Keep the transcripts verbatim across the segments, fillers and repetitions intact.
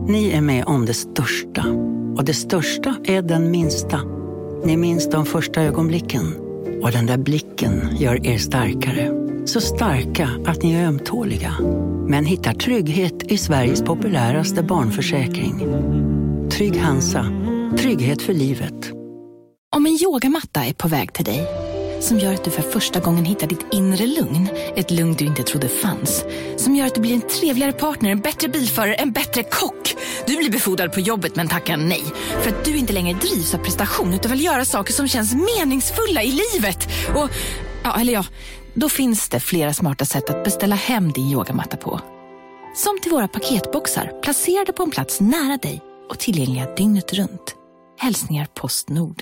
Ni är med om det största. Och det största är den minsta. Ni minns de första ögonblicken. Och den där blicken gör er starkare. Så starka att ni är ömtåliga. Men hittar trygghet i Sveriges populäraste barnförsäkring. Trygg Hansa. Trygghet för livet. Om en yogamatta är på väg till dig, som gör att du för första gången hittar ditt inre lugn, ett lugn du inte trodde fanns, som gör att du blir en trevligare partner, en bättre bilförare, en bättre kock. Du blir befordrad på jobbet men tackar nej, för att du inte längre drivs av prestation utan vill göra saker som känns meningsfulla i livet. Och, ja, eller ja, då finns det flera smarta sätt att beställa hem din yogamatta på. Som till våra paketboxar, placerade på en plats nära dig och tillgängliga dygnet runt. Hälsningar Postnord.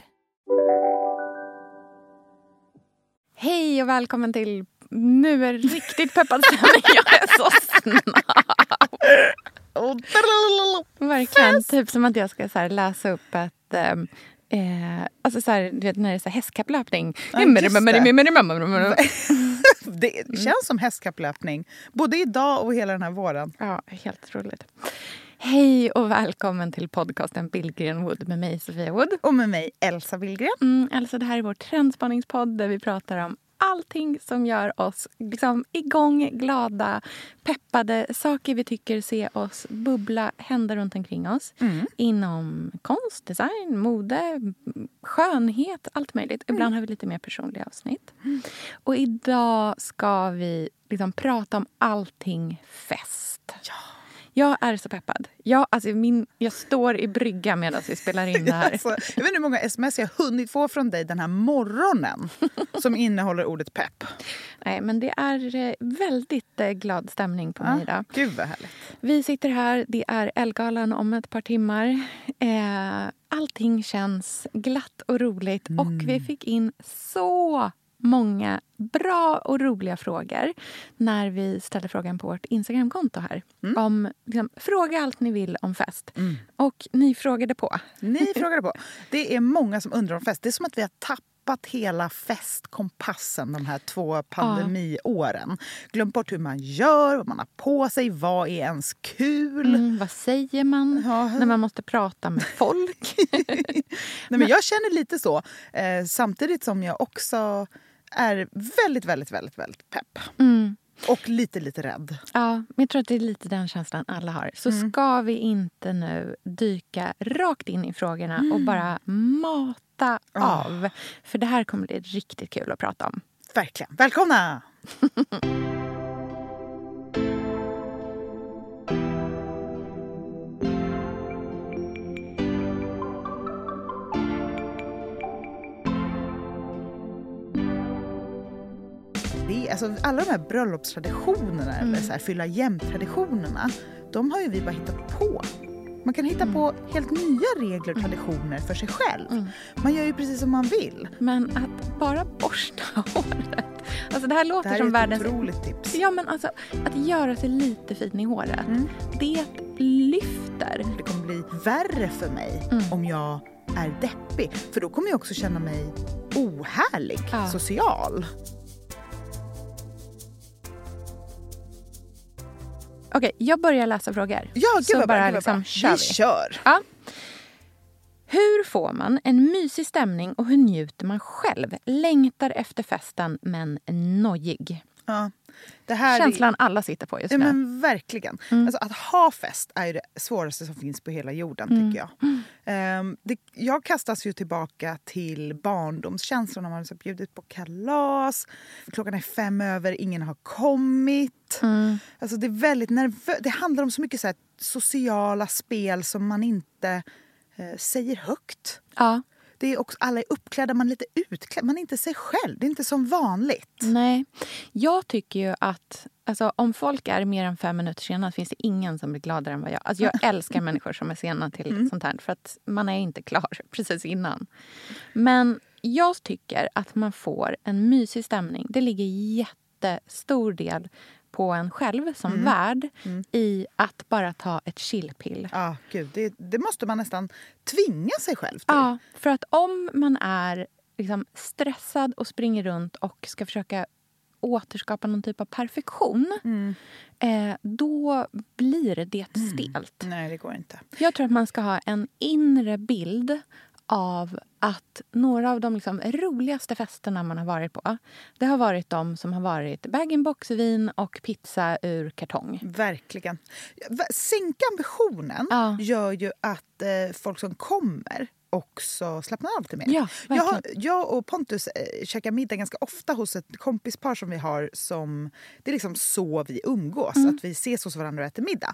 Hej och välkommen till Nu är det riktigt peppad stämning. Jag är så snabb. Verkligen, typ som att jag ska så här läsa upp ett eh, alltså så här, du vet när det är så här hästkapplöpning. Ja, det känns som hästkapplöpning både idag och hela den här våren. Ja, helt roligt. Hej och välkommen till podcasten Billgren Wood med mig Sofia Wood. Och med mig Elsa Billgren. Mm, Elsa, det här är vår trendspaningspodd där vi pratar om allting som gör oss liksom igång, glada, peppade. Saker vi tycker ser oss bubbla, hända runt omkring oss. Mm. Inom konst, design, mode, skönhet, allt möjligt. Ibland mm. har vi lite mer personliga avsnitt. Mm. Och idag ska vi liksom prata om allting fest. Ja. Jag är så peppad. Jag, alltså min, jag står i brygga medan vi spelar in det här. Alltså, jag vet inte hur många sms jag har hunnit få från dig den här morgonen som innehåller ordet pepp. Nej, men det är väldigt glad stämning på mig idag. Gud vad härligt. Vi sitter här, det är Ellegalan om ett par timmar. Eh, allting känns glatt och roligt mm. och vi fick in så många bra och roliga frågor när vi ställde frågan på vårt Instagramkonto här. Mm. Om, liksom, fråga allt ni vill om fest. Mm. Och ni frågade på. Ni frågade på. Det är många som undrar om fest. Det är som att vi har tappat hela festkompassen de här två pandemiåren. Ja. Glöm bort hur man gör, vad man har på sig, vad är ens kul. Mm, vad säger man ja. när man måste prata med folk? Nej, men jag känner lite så. Eh, samtidigt som jag också är väldigt, väldigt, väldigt, väldigt pepp. Mm. Och lite, lite rädd. Ja, men jag tror att det är lite den känslan alla har. Så mm. ska vi inte nu dyka rakt in i frågorna mm. och bara mata oh. av. För det här kommer bli riktigt kul att prata om. Verkligen. Välkomna! Det är, alltså, alla de här bröllopstraditionerna mm. eller så här, fylla jämnt-traditionerna, de har ju vi bara hittat på. Man kan hitta mm. på helt nya regler och traditioner för sig själv. Mm. Man gör ju precis som man vill. Men att bara borsta håret. Alltså det här låter det här som världens... Det här är ett otroligt tips. Ja, men alltså att göra sig lite fin i håret. Mm. Det lyfter. Det kommer bli värre för mig mm. om jag är deppig. För då kommer jag också känna mig ohärlig, ja. social. Okej, jag börjar läsa frågor. Ja, gud så vad bara bra. liksom, vi. kör vi. kör. Ja. Hur får man en mysig stämning och hur njuter man själv? Längtar efter festen men nojig. Ja. Det här Känslan är... alla sitter på just ja, nu. Men verkligen. Mm. Alltså, att ha fest är ju det svåraste som finns på hela jorden, mm. tycker jag. Mm. Um, det, jag kastas ju tillbaka till barndomskänslan när man har bjudit på kalas. Klockan är fem över, ingen har kommit. Mm. Alltså, det är väldigt nervöst. Det handlar om så mycket så här, sociala spel som man inte uh, säger högt. Ja. Det är också, alla är uppklädda, man är lite utklädd. Man är inte sig själv, det är inte som vanligt. Nej, jag tycker ju att alltså, om folk är mer än fem minuter sena finns det ingen som blir gladare än vad jag. Alltså, jag älskar människor som är sena till mm. sånt här. För att man är inte klar precis innan. Men jag tycker att man får en mysig stämning. Det ligger jättestor del på en själv som mm. värd mm. i att bara ta ett chillpill. Ja, gud, det, det måste man nästan tvinga sig själv till. Ja, för att om man är liksom stressad och springer runt och ska försöka återskapa någon typ av perfektion, Mm. eh, då blir det stelt. Mm. Nej, det går inte. Jag tror att man ska ha en inre bild av att några av de liksom roligaste festerna man har varit på, det har varit de som har varit bag-in-box-vin och pizza ur kartong. Verkligen. Sänka ambitionen Ja. gör ju att eh, folk som kommer också slappnar av lite mer. Ja, jag, har- verkligen. jag och Pontus eh, käkar middag ganska ofta hos ett kompispar som vi har som... Det är liksom så vi umgås, Mm. att vi ses hos varandra och äter middag.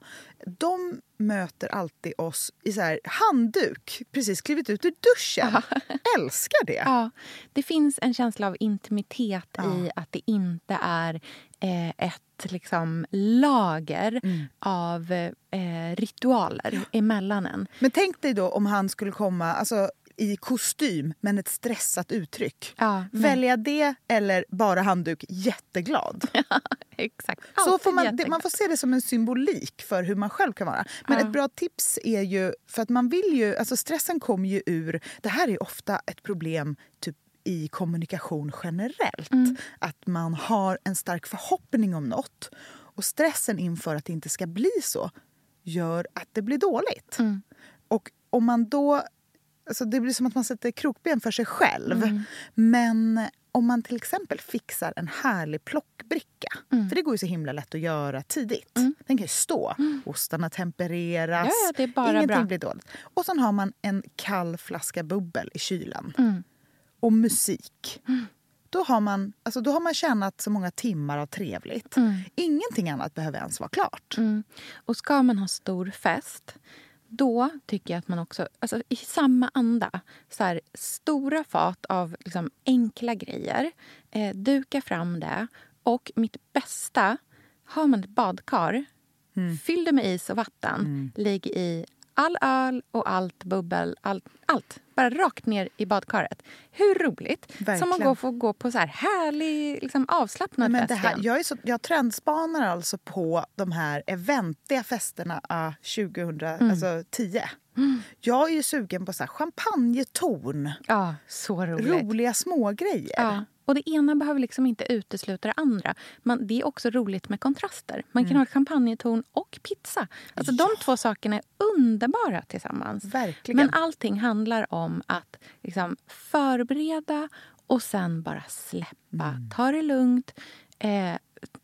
De möter alltid oss i så här handduk, precis klivit ut ur duschen. Älskar det! Ja, det finns en känsla av intimitet Ja. i att det inte är eh, ett liksom, lager Mm. av eh, ritualer emellan en. Men tänk dig då om han skulle komma alltså, i kostym men ett stressat uttryck. Ja, nej. Välja det eller bara handduk, jätteglad. Exakt. Så Alltid får man, det, jätteglad. man får se det som en symbolik för hur man själv kan vara. Men Ja. ett bra tips är ju, för att man vill ju, alltså stressen kommer ju ur, det här är ju ofta ett problem typ i kommunikation generellt. Mm. Att man har en stark förhoppning om något och stressen inför att det inte ska bli så gör att det blir dåligt. Mm. Och om man då, alltså det blir som att man sätter krokben för sig själv. Mm. Men om man till exempel fixar en härlig plockbricka, Mm. för det går ju så himla lätt att göra tidigt. Mm. Den kan ju stå, ostarna tempereras, Ja, ja, det är bara ingenting bra. blir dåligt. Och sen har man en kall flaska bubbel i kylen. Mm. Och musik. Då har man, alltså då har man tjänat så många timmar av trevligt. Mm. Ingenting annat behöver ens vara klart. Mm. Och ska man ha stor fest, då tycker jag att man också, alltså i samma anda, så här, stora fat av liksom enkla grejer, eh, duka fram det. Och mitt bästa, har man ett badkar, fyll det med is och vatten, lägg i all öl och allt bubbel, allt, allt. Bara rakt ner i badkaret. Hur roligt? Som Verkligen. man går får gå på så här härlig, liksom avslappnad Men fest det här, igen. jag, är så, jag trendspanar alltså på de här eventiga festerna ah, tjugohundra, alltså tio. Jag är ju sugen på så här champagnetorn, Ja, så roligt. roliga smågrejer. Ja. Och det ena behöver liksom inte utesluta det andra. Man, det är också roligt med kontraster. Man kan ha champagnetorn och pizza. Alltså de två sakerna är underbara tillsammans. Verkligen. Men allting handlar om att liksom förbereda och sen bara släppa. Ta det lugnt. Eh,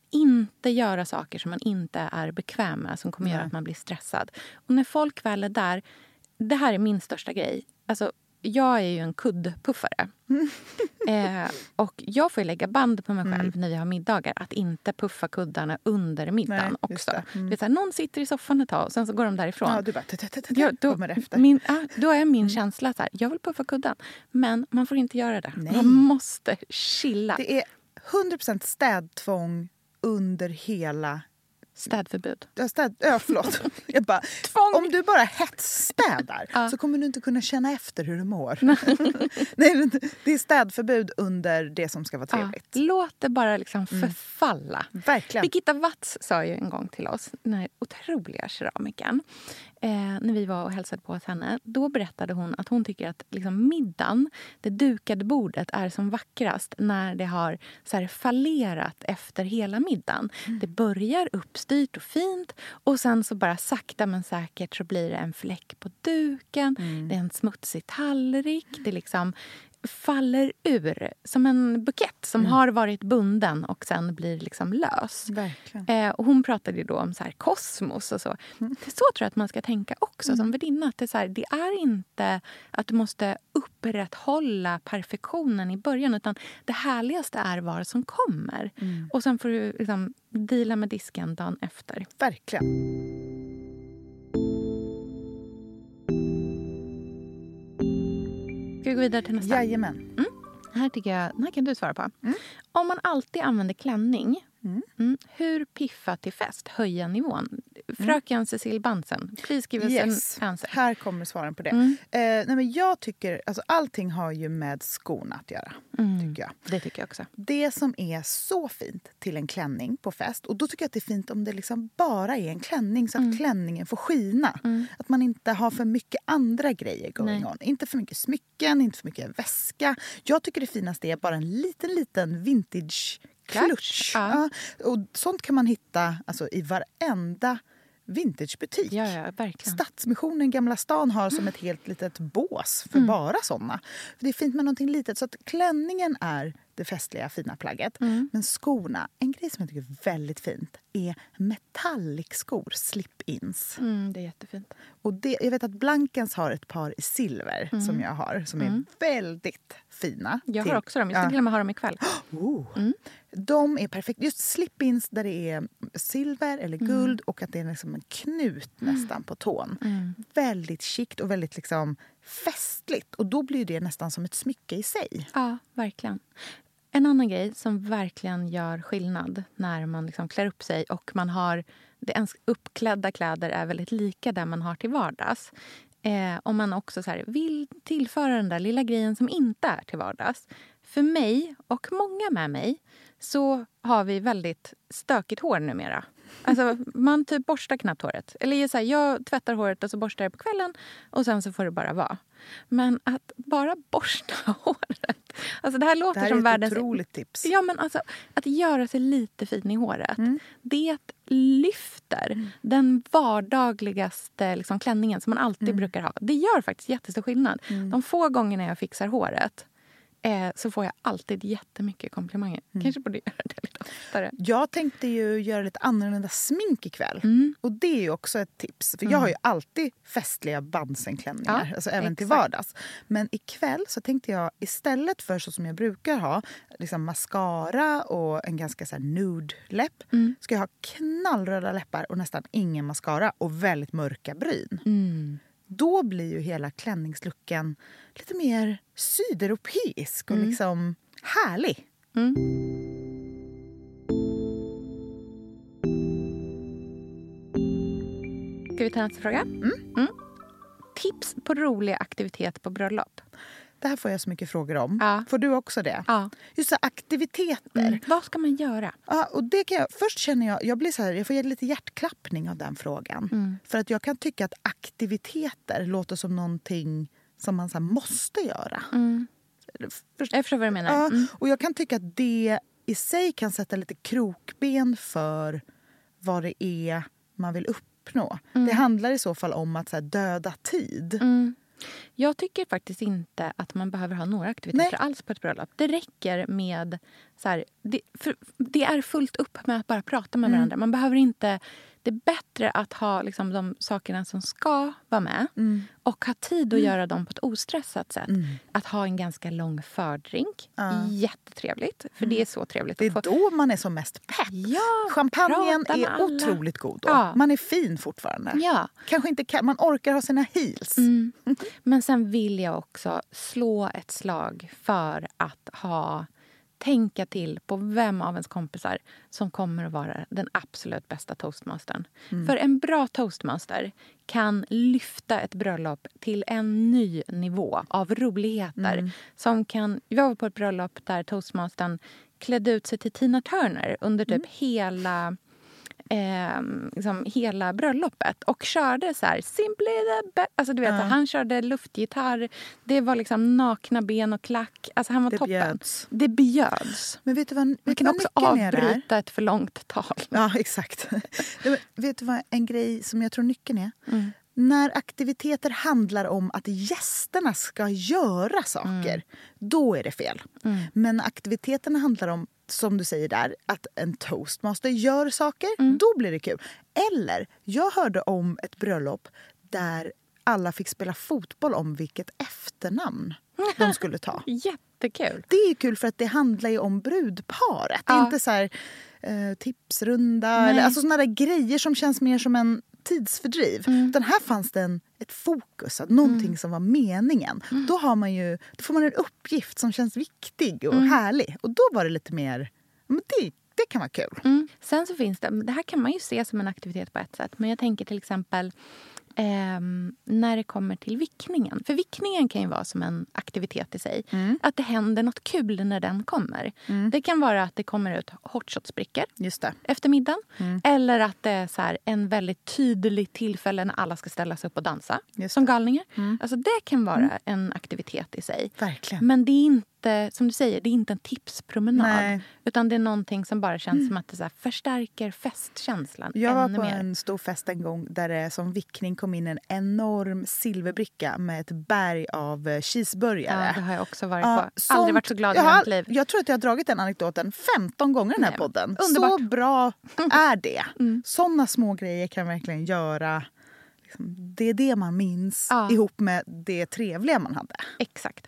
inte göra saker som man inte är bekväm med, som kommer Nej. göra att man blir stressad. Och när folk väl är där, det här är min största grej. Alltså, jag är ju en kuddpuffare. eh, och jag får ju lägga band på mig själv när vi har middagar. Att inte puffa kuddarna under middagen Nej, just också. det. Mm. Det är så här, någon sitter i soffan ett tag och sen så går de därifrån. Ja, du bara, tut, tut, tut, Ja, då, kommer efter. min, ja, då är min känsla så här, jag vill puffa kudden. Men man får inte göra det. Nej. Man måste chilla. Det är hundra procent städtvång under hela... Städförbud. Ja, städ, ja, förlåt. Jag bara, Tvång. om du bara hetsstädar Ja. så kommer du inte kunna känna efter hur du mår. Nej, men det är städförbud under det som ska vara Ja, trevligt. låt det bara liksom förfalla. Verkligen. Birgitta Watz sa ju en gång till oss, den här otroliga keramikern, eh, när vi var och hälsade på hos henne. Då berättade hon att hon tycker att liksom middagen, det dukade bordet, är som vackrast när det har så här fallerat efter hela middagen. Det börjar uppstyrt och fint och sen så bara sakta men säkert så blir det en fläck på duken. Det är en smutsig tallrik. Det liksom faller ur som en bukett som har varit bunden och sen blir liksom lös. Verkligen. Eh, och hon pratade ju då om så här kosmos och så. Det är så tror jag att man ska tänka också som värdinna. Att det, är så här, det är inte att du måste upprätthålla perfektionen i början, utan det härligaste är vad som kommer. Och sen får du liksom deala med disken dagen efter. Verkligen. Ska vi gå vidare till nästa? Jajamän. Det här, tycker jag, det här kan du svara på. Om man alltid använder klänning, mm, hur piffa till fest höja nivån? Fröken Cecil Bansen, please give us Yes, an answer. här kommer svaren på det. Mm. Eh, nej men jag tycker, alltså allting har ju med skorna att göra. Tycker jag. Det tycker jag också. Det som är så fint till en klänning på fest, och då tycker jag att det är fint om det liksom bara är en klänning så att klänningen får skina. Att man inte har för mycket andra grejer going Nej. on. Inte för mycket smycken, inte för mycket väska. Jag tycker det finaste är bara en liten, liten vintage Klutch. Ja. Ja. Och sånt kan man hitta alltså, i varenda vintagebutik. Ja, ja, verkligen. Stadsmissionen Gamla stan har som ett helt litet bås för Mm. bara såna. För det är fint med någonting litet. Så att klänningen är det festliga, fina plagget. Mm. Men skorna, en grej som jag tycker är väldigt fint är metallic-skor, slip-ins. Mm, det är jättefint. Och det, jag vet att Blankens har ett par i silver Mm. som jag har, som Mm. är väldigt fina. Jag till- har också dem. Jag ska Ja. till och med ha dem ikväll. Oh. Mm. De är perfekta. Just slip-ins där det är silver eller guld Mm. och att det är liksom en knut nästan på tån. Mm. Väldigt chict och väldigt liksom festligt. Och då blir det nästan som ett smycke i sig. Ja, verkligen. En annan grej som verkligen gör skillnad när man liksom klär upp sig och man har... Det ens uppklädda kläder är väldigt lika där man har till vardags. Eh, om man också så här, vill tillföra den där lilla grejen som inte är till vardags. För mig och många med mig så har vi väldigt stökigt hår numera. Alltså, man typ borstar knappt håret. Eller så här, jag tvättar håret och så borstar jag på kvällen och sen så får det bara vara. Men att bara borsta håret... Alltså det här låter Det här som är ett världens... otroligt tips. Ja, men alltså att göra sig lite fin i håret. Mm. Det lyfter Mm. den vardagligaste liksom, klänningen som man alltid Mm. brukar ha. Det gör faktiskt jättestor skillnad. Mm. De få gångerna jag fixar håret eh, så får jag alltid jättemycket komplimanger. Mm. Kanske borde göra det lite oftare. Jag tänkte ju göra lite annorlunda smink ikväll. Mm. Och det är ju också ett tips. För Mm. jag har ju alltid festliga bandsenklänningar. Ja, alltså även till exakt. vardags. Men ikväll så tänkte jag istället för så som jag brukar ha. Liksom mascara och en ganska så här nude-läpp. Mm. Ska jag ha knallröda läppar och nästan ingen mascara. Och väldigt mörka bryn. Mm. Då blir ju hela klänningslucken lite mer sydeuropeisk och Mm. liksom härlig. Mm. Ska vi ta nästa fråga? Mm. Mm. Tips på roliga aktiviteter på bröllop. Det här får jag så mycket frågor om. Ja. Får du också det? Ja. Just så här, aktiviteter. Mm. Vad ska man göra? Ja, och det kan jag, först känner jag, jag blir så här, jag får ge lite hjärtklappning av den frågan. Mm. För att jag kan tycka att aktiviteter låter som någonting som man så här, måste göra. Mm. Först, Jag förstår vad du menar. ja, Mm. och jag kan tycka att det i sig kan sätta lite krokben för vad det är man vill uppnå. Mm. Det handlar i så fall om att så här, döda tid. Mm. Jag tycker faktiskt inte att man behöver ha några aktiviteter Nej. alls på ett bröllop. Det räcker med... Så här, det, för, det är fullt upp med att bara prata med Mm. varandra. Man behöver inte... Det är bättre att ha liksom, de sakerna som ska vara med Mm. och ha tid att göra dem på ett ostressat sätt. Mm. Att ha en ganska lång fördrink. Ja. Jättetrevligt. För det är så trevligt Det är att få... då man är som mest pepp. Ja, Champagnen prata med är alla. otroligt god då. Ja. Man är fin fortfarande. Ja. Kanske inte kan, man orkar ha sina heels. Mm. Men sen vill jag också slå ett slag för att ha tänka till på vem av ens kompisar som kommer att vara den absolut bästa toastmastern. Mm. För en bra toastmaster kan lyfta ett bröllop till en ny nivå av roligheter. Mm. Som kan, jag var på ett bröllop där toastmastern klädde ut sig till Tina Turner under typ Mm. hela... Eh, liksom hela bröllopet och körde så här simply the best. Alltså du vet, Ja. han körde luftgitarr. Det var liksom nakna ben och klack. Alltså han var Det toppen. bjöds. Det bjöds. Men vet du vad, Man vet du kan vad också nyckeln är där? avbryta ett för långt tal. Ja, exakt. Men vet du vad en grej som jag tror nyckeln är? Mm. När aktiviteter handlar om att gästerna ska göra saker, Mm. då är det fel. Mm. Men aktiviteterna handlar om, som du säger där, att en toastmaster gör saker, Mm. då blir det kul. Eller, jag hörde om ett bröllop där alla fick spela fotboll om vilket efternamn de skulle ta. Jättekul. Det är kul för att det handlar ju om brudparet. Det är Ja. inte så här eh, tipsrunda Nej. eller alltså såna där grejer som känns mer som en tidsfördriv. Mm. Utan här fanns det en, ett fokus, att någonting som var meningen. Då har man ju, då får man en uppgift som känns viktig och Mm. härlig. Och då var det lite mer, men det, det kan vara kul. Mm. Sen så finns det, det här kan man ju se som en aktivitet på ett sätt. Men jag tänker till exempel ehm, när det kommer till vickningen. För vickningen kan ju vara som en aktivitet i sig. Mm. Att det händer något kul när den kommer. Mm. Det kan vara att det kommer ut hotshotsbrickor Just det. efter middagen. Mm. Eller att det är så här en väldigt tydlig tillfälle när alla ska ställa sig upp och dansa. Just Som det. galningar. Mm. Alltså det kan vara en aktivitet i sig. Verkligen. Men det är inte inte, som du säger, det är inte en tipspromenad. Nej. Utan det är någonting som bara känns mm. som att det så här förstärker festkänslan Jag var ännu på mer. en stor fest en gång där det som vickning kom in en enorm silverbricka med ett berg av cheeseburgare. Ja, det har jag också varit ja, på. sånt, Aldrig varit så glad i har, mitt liv. Jag tror att jag har dragit den anekdoten femton gånger i den här Nej, podden. underbart. Så bra är det. Mm. Sådana små grejer kan verkligen göra... Liksom, det är det man minns ja. ihop med det trevliga man hade. Exakt.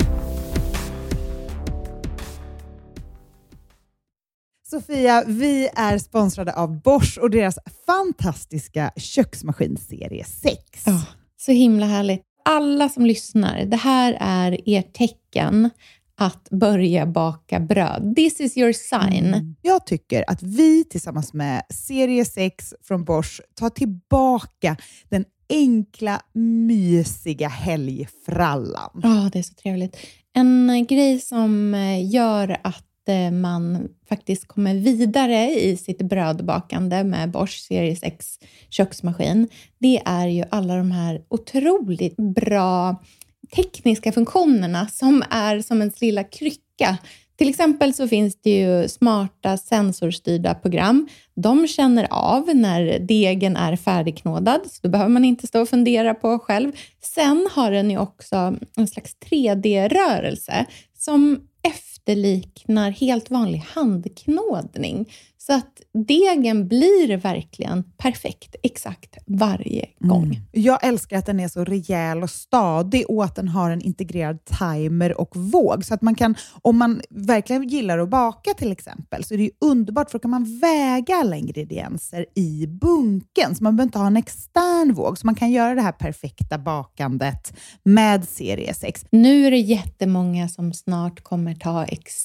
Sofia, vi är sponsrade av Bosch och deras fantastiska köksmaskinserie sex. Oh, så himla härligt. Alla som lyssnar, det här är ert tecken att börja baka bröd. This is your sign. Mm. Jag tycker att vi tillsammans med serie sex från Bosch tar tillbaka den enkla, mysiga helgfrallan. Ja, oh, det är så trevligt. En grej som gör att man faktiskt kommer vidare i sitt brödbakande med Bosch serie sex köksmaskin, det är ju alla de här otroligt bra tekniska funktionerna som är som en lilla krycka. Till exempel så finns det ju smarta sensorstyrda program. De känner av när degen är färdigknådad, så då behöver man inte stå och fundera på själv. Sen har den ju också en slags tre D-rörelse som efterliknar helt vanlig handknådning. Så att degen blir verkligen perfekt exakt varje gång. Mm. Jag älskar att den är så rejäl och stadig och att den har en integrerad timer och våg. Så att man kan, om man verkligen gillar att baka till exempel, så är det ju underbart, för då kan man väga alla ingredienser i bunken. Så man behöver inte ha en extern våg. Så man kan göra det här perfekta bakandet med serie sex. Nu är det jättemånga som snart kommer ta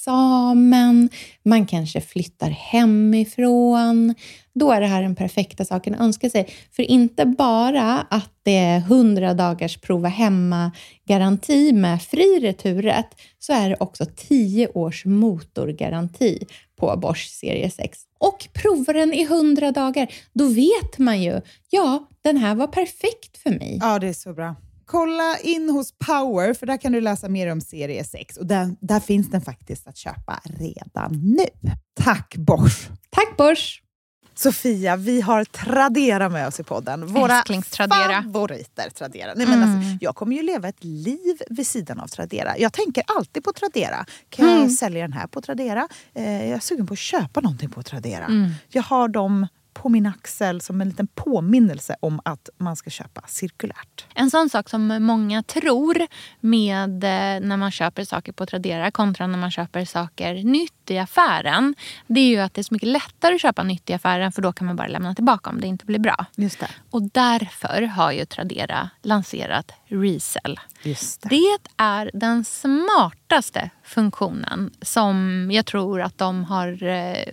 examen. Man kanske flyttar hem ifrån. Då är det här den perfekta saken att önska sig. För inte bara att det är hundra dagars prova hemma garanti med fri returrätt, så är det också tio års motorgaranti på Bosch serie sex. Och provar den i hundra dagar, då vet man ju, ja, den här var perfekt för mig. Ja, det är så bra. Kolla in hos Power, för där kan du läsa mer om serie sex. Och där, där finns den faktiskt att köpa redan nu. Tack Bosch! Tack Bosch! Sofia, vi har Tradera med oss i podden. Våra favoriter Tradera. Nej, men mm. alltså, jag kommer ju leva ett liv vid sidan av Tradera. Jag tänker alltid på Tradera. Kan jag mm. sälja den här på Tradera? Eh, jag är sugen på att köpa någonting på Tradera. Mm. Jag har dem på min axel som en liten påminnelse om att man ska köpa cirkulärt. En sån sak som många tror med när man köper saker på Tradera kontra när man köper saker nytt i affären, det är ju att det är så mycket lättare att köpa nytt i affären, för då kan man bara lämna tillbaka om det inte blir bra. Just det. Och därför har ju Tradera lanserat Resell. Just det. Det är den smartaste funktionen som jag tror att de har eh,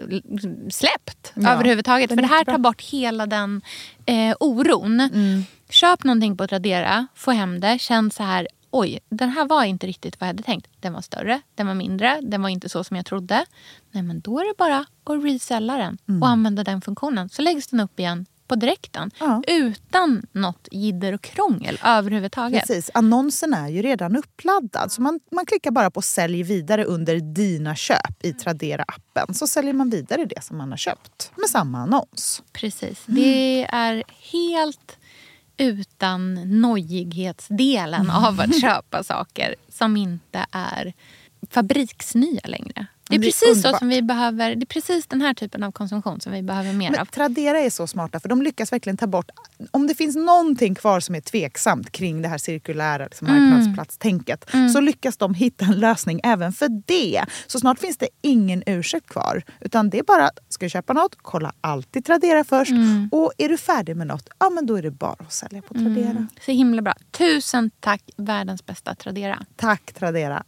släppt ja, överhuvudtaget. För det här tar bort hela den eh, oron. Mm. Köp någonting på Tradera, få hem det, känn så här, oj, den här var inte riktigt vad jag hade tänkt. Den var större, den var mindre, den var inte så som jag trodde. Nej, men då är det bara att resella den mm. och använda den funktionen. Så läggs den upp igen på direkten. Ja. Utan något jidder och krångel överhuvudtaget. Precis, annonsen är ju redan uppladdad. Så man, man klickar bara på sälj vidare under dina köp i Tradera-appen. Så säljer man vidare det som man har köpt med samma annons. Precis, det är helt utan nojighetsdelen av att köpa saker som inte är fabriksnya längre. Det är, det är precis underbart. Så som vi behöver, det är precis den här typen av konsumtion som vi behöver mer Men av. Tradera är så smarta, för de lyckas verkligen ta bort, om det finns någonting kvar som är tveksamt kring det här cirkulära liksom, marknadsplatstänket, mm. så lyckas de hitta en lösning även för det. Så snart finns det ingen ursäkt kvar, utan det är bara, ska du köpa något, kolla alltid Tradera först, mm. och är du färdig med något, ja men då är det bara att sälja på Tradera. Mm. Så himla bra. Tusen tack, världens bästa Tradera. Tack Tradera.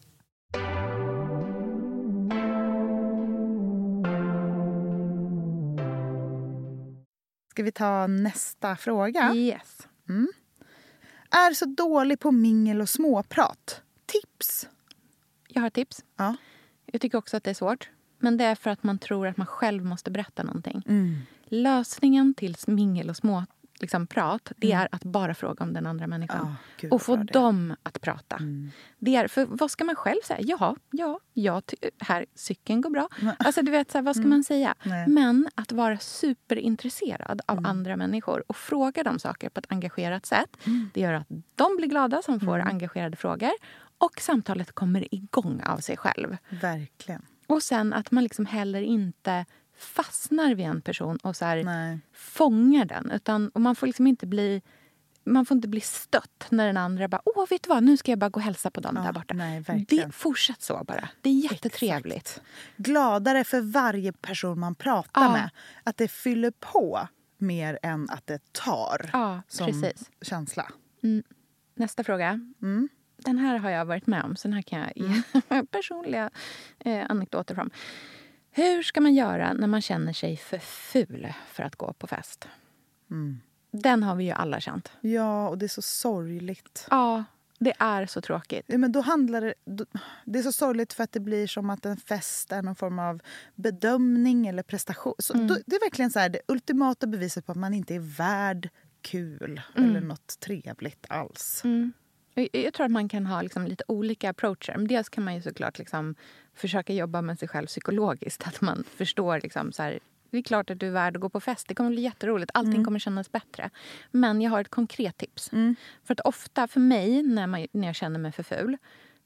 Ska vi ta nästa fråga? Yes. Mm. Är så dålig på mingel och småprat. Tips? Jag har tips. Ja. Jag tycker också att det är svårt. Men det är för att man tror att man själv måste berätta någonting. Mm. Lösningen till mingel och små, liksom, prat, det är att bara fråga om den andra människan. Oh, Gud, och få det. dem att prata. Mm. Det är, för vad ska man själv säga? Jaha, ja, ja här, cykeln går bra. Nej. Alltså du vet, så här, vad ska Mm. man säga? Nej. Men att vara superintresserad av Mm. andra människor och fråga dem saker på ett engagerat sätt. Mm. Det gör att de blir glada som får Mm. engagerade frågor. Och samtalet kommer igång av sig själv. Verkligen. Och sen att man liksom heller inte fastnar vid en person och så här Nej. fångar den. Utan, och man får liksom inte bli... Man får inte bli stött när den andra bara, åh vet du vad, nu ska jag bara gå och hälsa på dem Ja, där borta. nej, verkligen. Det fortsätt så bara. Det är jättetrevligt. Exakt. Gladare för varje person man pratar Ja. med. Att det fyller på mer än att det tar Ja, som precis. känsla. Mm. Nästa fråga. Mm. Den här har jag varit med om, så den här kan jag ge personliga eh, anekdoter från. Hur ska man göra när man känner sig för ful för att gå på fest? Mm. Den har vi ju alla känt. Ja, och det är så sorgligt. Ja, det är så tråkigt. Ja, men då handlar det, då, det är så sorgligt för att det blir som att en fest är någon form av bedömning eller prestation. Så Mm. då, det är verkligen så här, det ultimata beviset på att man inte är värd kul Mm. eller något trevligt alls. Mm. Jag, jag tror att man kan ha liksom lite olika approacher. Men dels kan man ju såklart liksom försöka jobba med sig själv psykologiskt. Att man förstår liksom så här, det är klart att du är värd att gå på fest. Det kommer bli jätteroligt. Allting Mm. kommer kännas bättre. Men jag har ett konkret tips. Mm. För att ofta för mig, när, man, när jag känner mig för ful,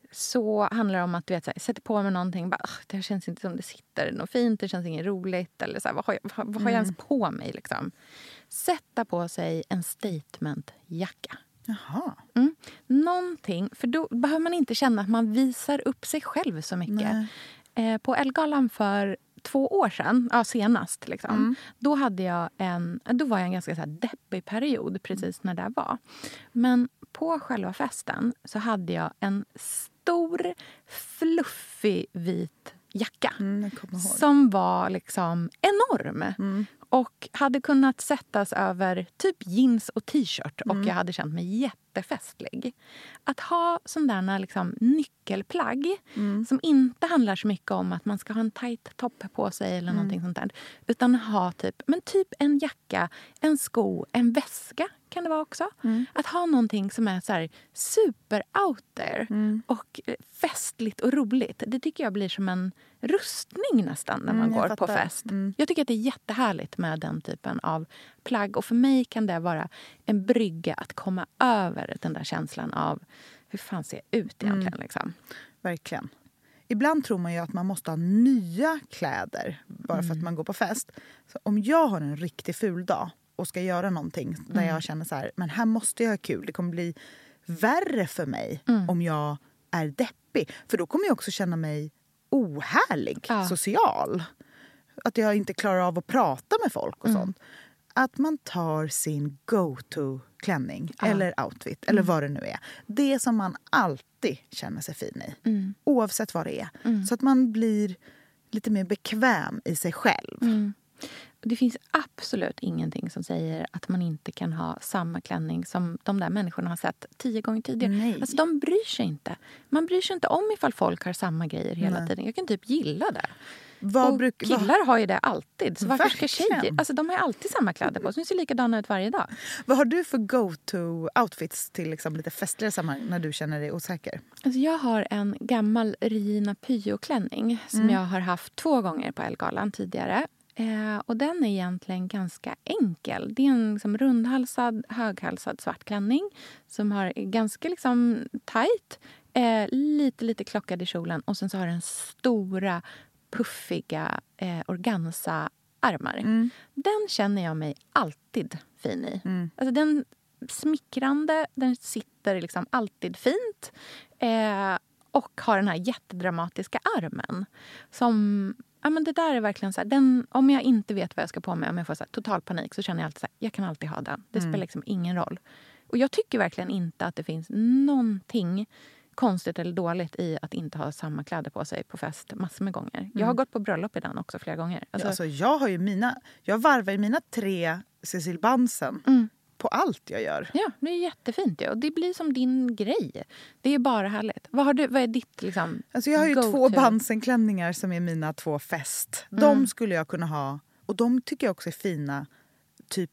så handlar det om att du vet, så här, jag sätter på mig någonting. Bara, det här känns inte som det sitter något fint. Det känns inget roligt. Eller så här, vad har jag, vad, vad har jag ens på mig? Liksom? Sätta på sig en statementjacka. Jaha. Mm. Någonting, för då behöver man inte känna att man visar upp sig själv så mycket. Eh, på Ellegalan för två år sedan, ja, senast, liksom, Mm. då, hade jag en, då var jag en ganska så här deppig period precis när det var. Men på själva festen så hade jag en stor, fluffig vit jacka. Mm, jag kommer ihåg. Som var liksom enorm. Mm. Och hade kunnat sättas över typ jeans och t-shirt. Och Mm. jag hade känt mig jättefestlig. Att ha sådana liksom nyckelplagg. Mm. Som inte handlar så mycket om att man ska ha en tight topp på sig. Eller Mm. någonting sånt där. Utan ha typ, men typ en jacka, en sko, en väska kan det vara också. Mm. Att ha någonting som är så här super out there. Mm. Och festligt och roligt. Det tycker jag blir som en rustning nästan när man Mm, jag går på fattar. fest. Mm. Jag tycker att det är jättehärligt med den typen av plagg. Och för mig kan det vara en brygga att komma över den där känslan av hur fan ser jag ut egentligen. Mm. Liksom. Verkligen. Ibland tror man ju att man måste ha nya kläder bara för att man går på fest. Så om jag har en riktigt ful dag och ska göra någonting där jag känner så här, men här måste jag ha kul. Det kommer bli värre för mig Mm. om jag är deppig. För då kommer jag också känna mig ohärlig, Ja. social. Att jag inte klarar av att prata med folk och Mm. sånt. Att man tar sin go-to-klänning Ja. eller outfit, eller vad det nu är. Det som man alltid känner sig fin i. Mm. Oavsett vad det är. Mm. Så att man blir lite mer bekväm i sig själv. Mm. Det finns absolut ingenting som säger att man inte kan ha samma klänning som de där människorna har sett tio gånger tidigare. Nej. Alltså, de bryr sig inte. Man bryr sig inte om ifall folk har samma grejer hela Nej. tiden. Jag kan typ gilla det. Vad och bruk- vad- killar har ju det alltid. Så varför ska Verkligen. tjejer? Alltså, de har ju alltid samma kläder på sig. De ser likadana ut varje dag. Vad har du för go-to-outfits till liksom lite festligare sammanhang när du känner dig osäker? Alltså, jag har en gammal Regina Pyo-klänning som Mm. jag har haft två gånger på Ellegalan tidigare. Eh, och den är egentligen ganska enkel. Det är en liksom rundhalsad, höghalsad svart klänning som har ganska liksom tight, eh, lite, lite klockad i kjolen. Och sen så har den stora, puffiga eh, organza-armar. Mm. Den känner jag mig alltid fin i. Mm. Alltså den smickrande, den sitter liksom alltid fint. Eh, och har den här jättedramatiska armen. Som, ja men det där är verkligen så här, den, om jag inte vet vad jag ska på mig, om jag får så här, total panik, så känner jag alltid så här, jag kan alltid ha den. Det Mm. spelar liksom ingen roll. Och jag tycker verkligen inte att det finns någonting konstigt eller dåligt i att inte ha samma kläder på sig på fest massor med gånger. Jag har gått på bröllop i den också flera gånger. Alltså, Alltså, jag har ju mina, jag varvar ju mina tre Cecil Bansen mm. på allt jag gör. Ja, det är jättefint. Ja. Och det blir som din grej. Det är bara härligt. Vad, har du, vad är ditt liksom, Alltså jag har ju go-to? två Bansen-klänningar som är mina två fest. De Mm. skulle jag kunna ha. Och de tycker jag också är fina typ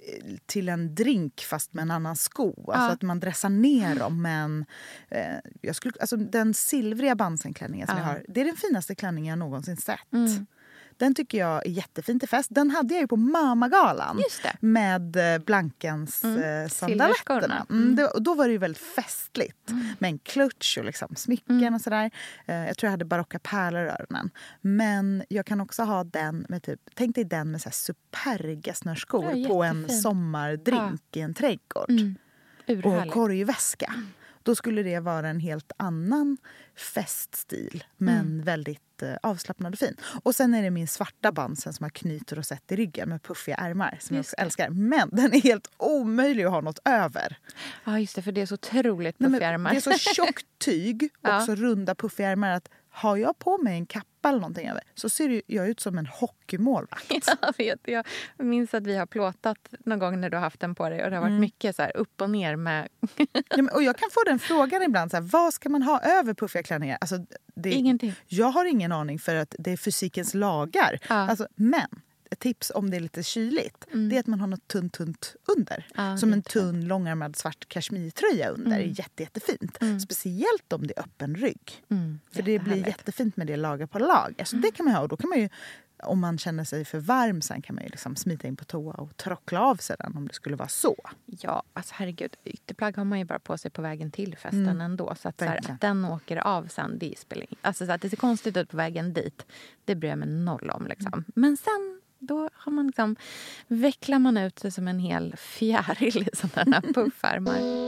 till en drink fast med en annan sko. Ja. Alltså att man dressar ner dem. Men eh, jag skulle, alltså den silvriga Bansen-klänningen som Ja. jag har, det är den finaste klänningen jag någonsin sett. Mm. Den tycker jag är jättefin till fest. Den hade jag ju på Mamagalan Just det. med eh, Blankens Mm. eh, Silverskorna. sandaletterna. Mm. Mm. Det, och då var det ju väldigt festligt. Mm. Med en klutch och liksom smycken Mm. och sådär. Eh, jag tror jag hade barocka pärlor i öronen. Men jag kan också ha den med typ, tänk dig den med så här Superga-snörskor Ja, på en jättefin. sommardrink i en trädgård. Mm. Och Urhärligt. korgväska. Då skulle det vara en helt annan feststil, men Mm. väldigt eh, avslappnad och fin. Och sen är det min svarta Bansen som har knyt och rosett i ryggen med puffiga ärmar som Just jag också älskar. Men den är helt omöjlig att ha något över. Ja, just det, för det är så otroligt Nej, men puffiga ärmar. det är så tjockt tyg och Ja. så runda puffiga ärmar att har jag på mig en kappa eller någonting över så ser ju jag ut som en hockeymålvakt. Jag vet, jag minns att vi har plåtat någon gång när du har haft den på dig och det har varit Mm. mycket så här upp och ner med Ja, men, och jag kan få den frågan ibland, så här, vad ska man ha över puffiga klänningar? Alltså, det, ingenting. jag har ingen aning för att det är fysikens lagar. Ja. Alltså, men ett tips om det är lite kyligt, Mm. det är att man har något tunt, tunt under. Ja, som en jättefint. tunn, långärmad svart kashmirtröja under. Mm. Det är jätte, jättefint. Mm. Speciellt om det är öppen rygg. Mm. För det blir Jättehärligt. jättefint med det lager på lag. Alltså, det kan man ha. Och då kan man ju, om man känner sig för varm sen kan man ju liksom smita in på toa och trockla av sig den om det skulle vara så. Ja, alltså herregud. Ytterplagg har man ju bara på sig på vägen till festen Mm. ändå. Så att, så här, Verkligen. att den åker av sen, det spelar ing- alltså så att det ser konstigt ut på vägen dit, det bryr jag mig noll om. Liksom. Mm. Men sen, då har man liksom, vecklar man ut sig som en hel fjäril i sådana här puffärmar.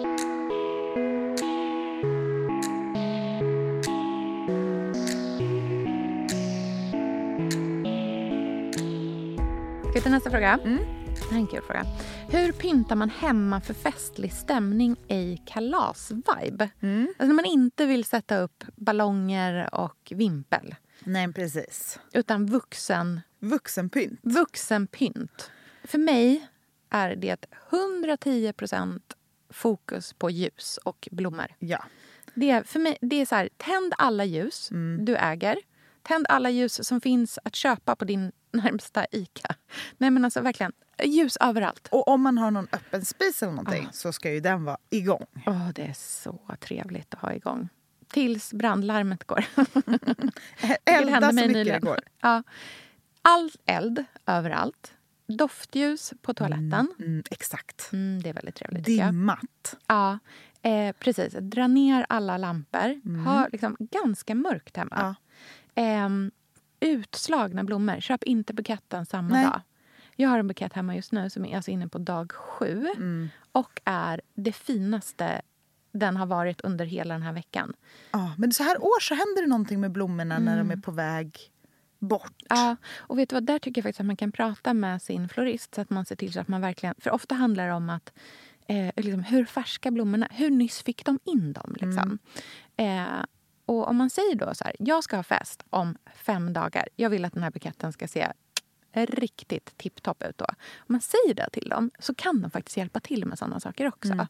Ska vi ta nästa fråga? Mm. Det här är en kul fråga. Hur pyntar man hemma för festlig stämning i kalas-vibe? Mm. Alltså när man inte vill sätta upp ballonger och vimpel. Nej, precis. Utan vuxen, Vuxenpynt. vuxenpynt. För mig är det hundratio procent fokus på ljus och blommor. Ja. Det är, för mig, det är så här, tänd alla ljus Mm. du äger. Tänd alla ljus som finns att köpa på din närmsta ICA. Nej men alltså verkligen, ljus överallt. Och om man har någon öppen spis eller någonting Ja. så ska ju den vara igång. Åh, det är så trevligt att ha igång. Tills brandlarmet går. Elda hände så mig mycket nyligen. det går. Ja. All eld överallt. Doftljus på toaletten. Mm, exakt. Mm, det är väldigt trevligt tycker jag. Dimmat. Ja, eh, precis. Dra ner alla lampor. Mm. Ha liksom ganska mörkt hemma. Ja. Eh, utslagna blommor. Köp inte buketten samma Nej. dag. Jag har en bukett hemma just nu som är alltså inne på dag sju. Mm. Och är det finaste den har varit under hela den här veckan. Ja, men så här år så händer det någonting med blommorna när Mm. de är på väg bort. Ja, och vet du vad, där tycker jag faktiskt att man kan prata med sin florist så att man ser till så att man verkligen, för ofta handlar det om att eh, liksom, hur färska blommorna, hur nyss fick de in dem liksom. Eh, och om man säger då så här, jag ska ha fest om fem dagar, jag vill att den här buketten ska se riktigt tipptopp ut då. Om man säger det till dem så kan de faktiskt hjälpa till med sådana saker också. Mm.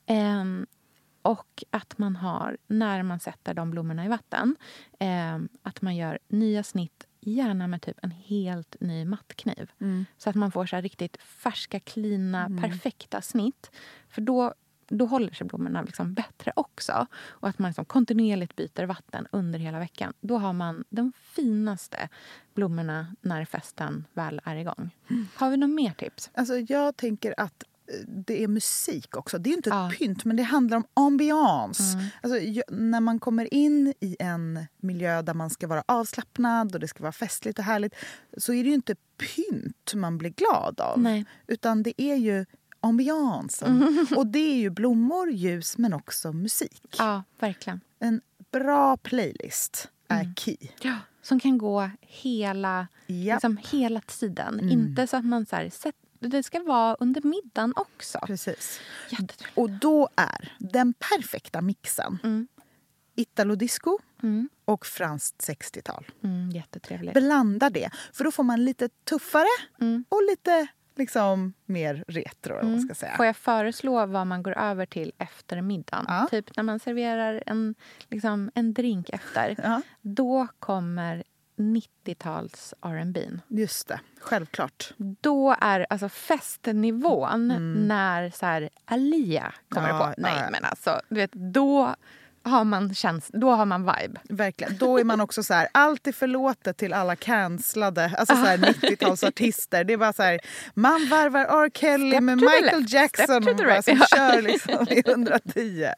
Eh, och att man har, när man sätter de blommorna i vatten, eh, att man gör nya snitt, gärna med typ en helt ny mattkniv. Mm. Så att man får så här riktigt färska, klina, Mm. perfekta snitt. För då, då håller sig blommorna liksom bättre också. Och att man liksom kontinuerligt byter vatten under hela veckan. Då har man de finaste blommorna när festen väl är igång. Mm. Har vi några mer tips? Alltså, jag tänker att eh, det är musik också. Det är ju inte Ja. ett pynt, men det handlar om ambiance. Mm. Alltså, ju- när man kommer in i en miljö där man ska vara avslappnad och det ska vara festligt och härligt så är det ju inte pynt man blir glad av. Nej. Utan det är ju ambiansen. Och det är ju blommor, ljus men också musik. Ja, verkligen. En bra playlist är Mm. key. Ja. Som kan gå hela, Ja, liksom, hela tiden. Mm. Inte så att man så här, sätt, det ska vara under middagen också. precis. Jättetrevligt. Och då är den perfekta mixen Mm. Italo-disco Mm. och franskt sextiotal. Mm, jättetrevligt. Blanda det, för då får man lite tuffare Mm. och lite liksom mer retro. Eller vad man ska säga. Får jag föreslå vad man går över till efter middagen? Ja. Typ när man serverar en, liksom, en drink efter. Ja. Då kommer nittio-tals R and B. Just det, självklart. Då är alltså festnivån Mm. när så här Alia kommer Ja, på. Nej, ja. men alltså, du vet, då har man käns- då har man vibe. Verkligen. Då är man också så här, allt är förlåtet till alla cancellade, alltså så här nittio-talsartister. Det är bara så här, man varvar R. Kelly Step med to the Michael left, Jackson step to the bara, right. som Ja. kör liksom i hundratio.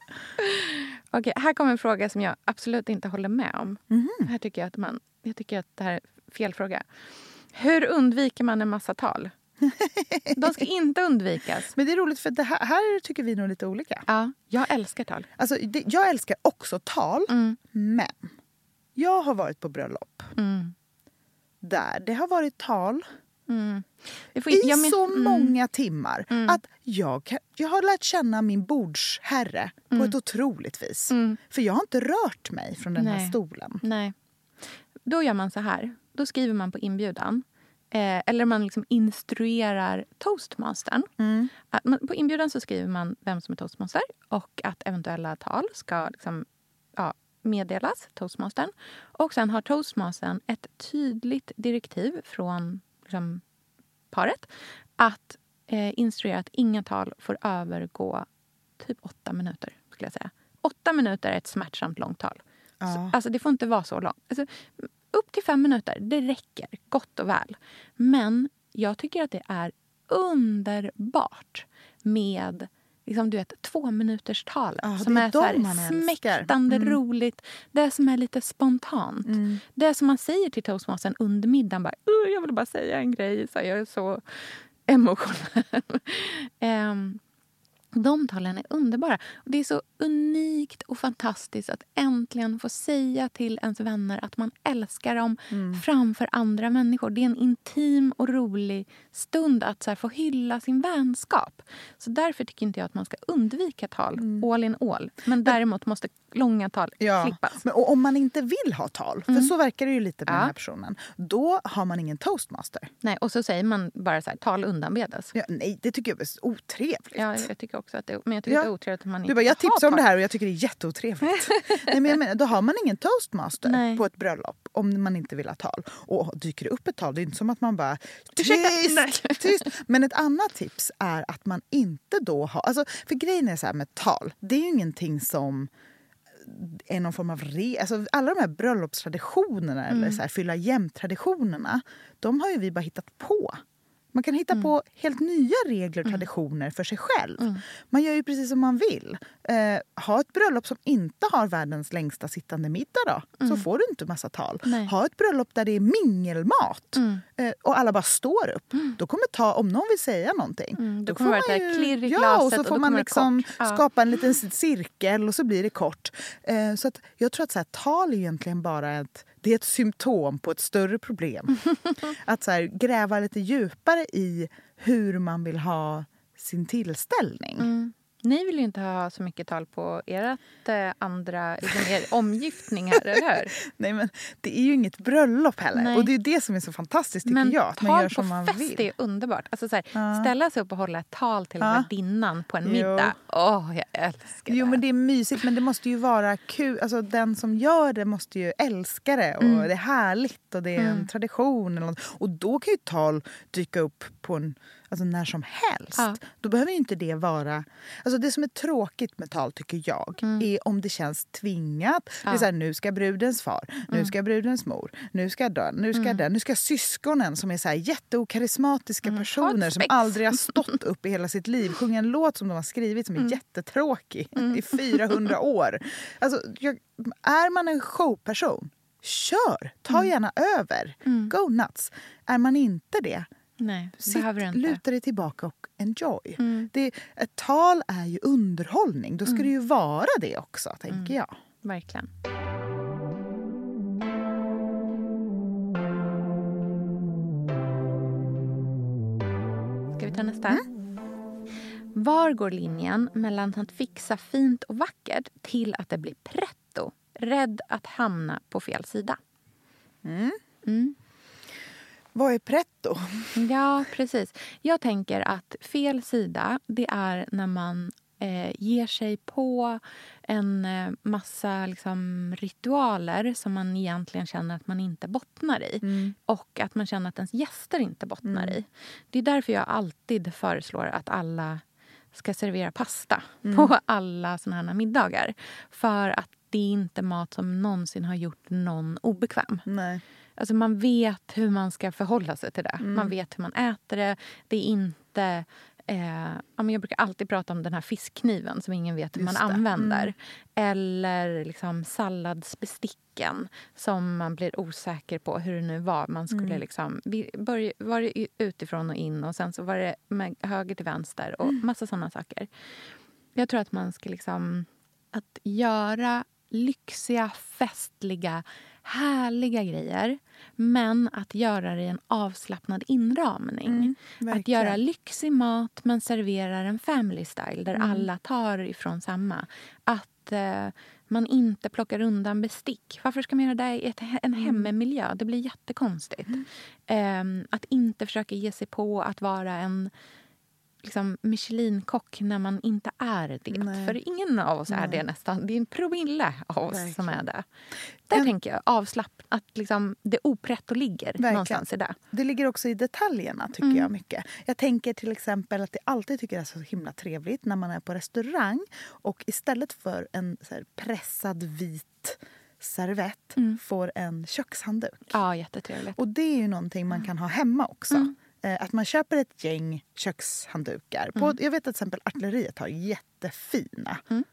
Okej, här kommer en fråga som jag absolut inte håller med om. Mhm. Här tycker jag att man, jag tycker att det här är fel fråga. Hur undviker man en massa tal? De ska inte undvikas. Men det är roligt för det här, här tycker vi nog lite olika. Ja, jag älskar tal. Alltså, det, jag älskar också tal, Mm. men jag har varit på bröllop Mm. där det har varit tal Mm. Det får, i jag men- så mm. många timmar Mm. att jag, kan, jag har lärt känna min bordsherre på Mm. ett otroligt vis. Mm. För jag har inte rört mig från den här Nej. stolen. Nej. Då gör man så här. Då skriver man på inbjudan. Eh, eller man liksom instruerar toastmastern. Mm. Att man, på inbjudan så skriver man vem som är toastmaster. Och att eventuella tal ska liksom, ja, meddelas toastmastern. Och sen har toastmastern ett tydligt direktiv från liksom, paret. Att eh, instruera att inga tal får övergå typ åtta minuter. Skulle jag säga. Åtta minuter är ett smärtsamt långt tal. Ja. Så, alltså det får inte vara så långt. Alltså, upp till fem minuter, det räcker gott och väl. Men jag tycker att det är underbart med liksom, du vet, två minuters talet Ja, som det är, är så de man här, älskar. smäktande Mm. roligt. Det som är lite spontant. Mm. Det som man säger till toastmastern under middagen. Bara, "Uh, jag vill bara säga en grej. Så jag är så emotionell. um, De talen är underbara. Och det är så unikt och fantastiskt att äntligen få säga till ens vänner att man älskar dem Mm. framför andra människor. Det är en intim och rolig stund att så här, få hylla sin vänskap. Så därför tycker inte jag att man ska undvika tal Mm. all in all. Men däremot måste långa tal Ja. klippas. Men, och om man inte vill ha tal, för Mm. så verkar det ju lite med Ja. den här personen, då har man ingen toastmaster. Nej, och så säger man bara så här, tal undanbedas. Ja, nej, det tycker jag är otrevligt. Ja, jag tycker också att det, men jag tycker Ja. att det är otrevligt att man Du inte bara, jag har tipsar om tal. det här och jag tycker det är jätteotrevligt. Nej, men jag menar, då har man ingen toastmaster Nej. på ett bröllop om man inte vill ha tal. Och dyker det upp ett tal, det är inte som att man bara Ursäkta, tyst, tyst. Men ett annat tips är att man inte då har... Alltså, för grejen är så här med tal, det är ju ingenting som är någon form av re... Alltså, alla de här bröllopstraditionerna Mm. eller så här, fylla jämnt-traditionerna, de har ju vi bara hittat på. Man kan hitta på helt nya regler och traditioner för sig själv. Mm. Man gör ju precis som man vill. Eh, ha ett bröllop som inte har världens längsta sittande middag då, så får du inte massa tal. Nej. Ha ett bröllop där det är mingelmat Mm. eh, och alla bara står upp. Då kommer ta, om någon vill säga någonting, Mm, då då kommer får det man vara ett klirr i ja, glaset och så och får då man kommer det liksom kort. Ja. skapa en liten cirkel och så blir det kort. Eh, så att jag tror att så här, tal är egentligen bara ett, det är ett symptom på ett större problem. Att så här, gräva lite djupare i hur man vill ha sin tillställning. Mm. Ni vill ju inte ha så mycket tal på ert eh, andra, liksom er omgiftning här, eller hur? Nej, men det är ju inget bröllop heller. Nej. Och det är det som är så fantastiskt tycker Men jag. Att man tal gör på som man fest vill. är underbart. Alltså så här, Ja. ställa sig upp och hålla ett tal till Ja. värdinnan på en Jo. middag. Åh, jag älskar Jo, det. men det är mysigt, men det måste ju vara kul. Alltså, den som gör det måste ju älska det och Mm. det är härligt och det är en Mm. tradition. Eller något. Och då kan ju tal dyka upp på en, alltså, när som helst. Ja. Då behöver ju inte det vara... Alltså, det som är tråkigt med tal tycker jag Mm. är om det känns tvingat. Det är Ja. så här, nu ska brudens far, nu Mm. ska brudens mor, nu ska den, nu ska Mm. den, nu ska syskonen som är så här jätteokarismatiska Mm. personer Ha som respekt. aldrig har stått upp i hela sitt liv, sjunga en låt som de har skrivit som är Mm. jättetråkig Mm. i fyrahundra år. Alltså, jag, är man en showperson, kör! Ta Mm. gärna över. Mm. Go nuts. Är man inte det, Nej, sitt, behöver du inte. luta dig tillbaka och enjoy. Mm. Det, ett tal är ju underhållning. Då ska Mm. det ju vara det också, tänker Mm. jag. Verkligen. Ska vi ta nästa? Mm. Var går linjen mellan att fixa fint och vackert till att det blir pretto? Rädd att hamna på fel sida. Mm. Mm. Vad är pretto? Ja, precis. Jag tänker att fel sida, det är när man eh, ger sig på en eh, massa liksom, ritualer som man egentligen känner att man inte bottnar i. Mm. Och att man känner att ens gäster inte bottnar mm. i. Det är därför jag alltid föreslår att alla ska servera pasta mm. på alla såna här middagar. För att det är inte mat som någonsin har gjort någon obekväm. Nej. Alltså man vet hur man ska förhålla sig till det. Mm. Man vet hur man äter det. Det är inte... Eh, ja, men jag brukar alltid prata om den här fiskkniven som ingen vet hur Just man det. använder. Mm. Eller liksom salladsbesticken som man blir osäker på hur det nu var. Man skulle mm. liksom... Vi började, var det utifrån och in och sen så var det med höger till vänster och mm. massa sådana saker. Jag tror att man ska liksom... Att göra lyxiga, festliga, härliga grejer. Men att göra det i en avslappnad inramning. Mm, att göra lyxig mat men servera en family style. Där mm. alla tar ifrån samma. Att eh, man inte plockar undan bestick. Varför ska man göra det i ett, en hemmemiljö? Det blir jättekonstigt. Mm. Eh, att inte försöka ge sig på att vara en... liksom Michelin-kock när man inte är det. Nej. För ingen av oss Nej. är det nästan. Det är en promille av oss Verkligen. som är det. Där en... tänker jag avslapp att liksom det opretto ligger Verkligen. någonstans i det. Det ligger också i detaljerna tycker mm. jag mycket. Jag tänker till exempel att det alltid tycker jag är så himla trevligt när man är på restaurang och istället för en så här pressad vit servett mm. får en kökshandduk. Ja, jättetrevligt. Och det är ju någonting man kan ha hemma också. Mm. Att man köper ett gäng kökshanddukar. På, mm. Jag vet att till exempel Artilleriet har jättefina. Mm.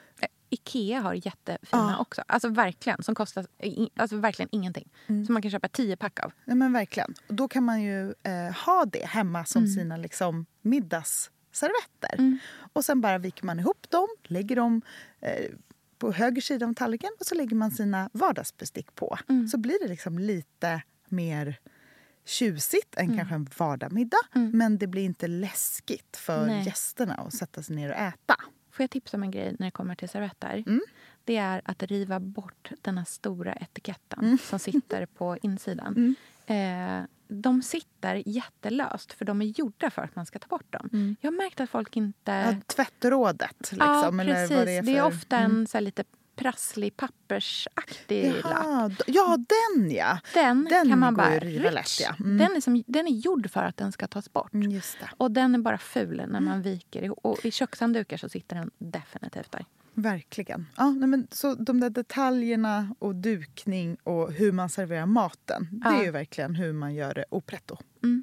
Ikea har jättefina ja. också. Alltså verkligen. Som kostar alltså verkligen ingenting. Mm. Som man kan köpa tio pack av. Ja, men verkligen. Och då kan man ju eh, ha det hemma som mm. sina liksom, middagsservetter. Mm. Och sen bara viker man ihop dem. Lägger dem eh, på höger sida av tallriken. Och så lägger man sina vardagsbestick på. Mm. Så blir det liksom lite mer... tjusigt än mm. kanske en vardagsmiddag. Mm. Men det blir inte läskigt för Nej. gästerna att sätta sig ner och äta. Får jag tipsa om en grej när det kommer till servetter? Mm. Det är att riva bort den här stora etiketten mm. som sitter på insidan. Mm. Eh, de sitter jättelöst för de är gjorda för att man ska ta bort dem. Mm. Jag har märkt att folk inte... Ja, tvättrådet liksom. Ja, eller precis. Vad det är för... Det är ofta en mm. så här, lite... prasslig pappersaktig Jaha, lapp. Ja, den ja. Den, den kan man bara riva lätt, ja. Mm. den, är som, den är gjord för att den ska tas bort. Mm, just det. Och den är bara ful när man viker. Och i kökshanddukar så sitter den definitivt där. Verkligen. Ja, nej, men, så de där detaljerna och dukning och hur man serverar maten. Ja. Det är ju verkligen hur man gör det opretto. Mm.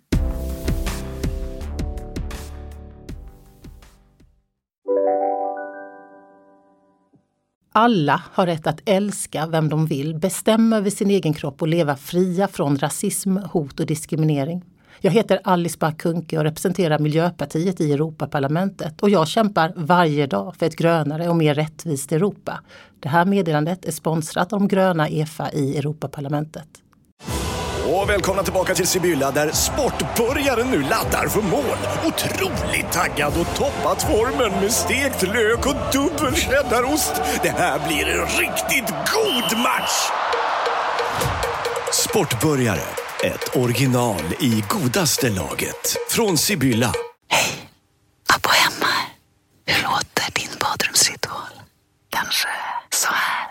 Alla har rätt att älska vem de vill, bestämma över sin egen kropp och leva fria från rasism, hot och diskriminering. Jag heter Alice Bah Kuhnke och representerar Miljöpartiet i Europaparlamentet. Och jag kämpar varje dag för ett grönare och mer rättvist Europa. Det här meddelandet är sponsrat av de gröna E F A i Europaparlamentet. Och välkomna tillbaka till Sibylla där sportbörjaren nu laddar för mål. Otroligt taggad och toppat formen med stekt lök och dubbel cheddarost. Det här blir en riktigt god match! Sportbörjare, ett original i godaste laget. Från Sibylla. Hej, Abbo hemma. Hur låter din badrumsritual? Kanske så här.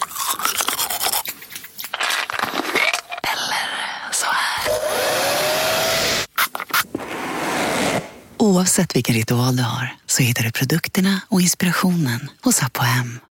Oavsett vilken ritual du har så hittar du produkterna och inspirationen hos Apohem.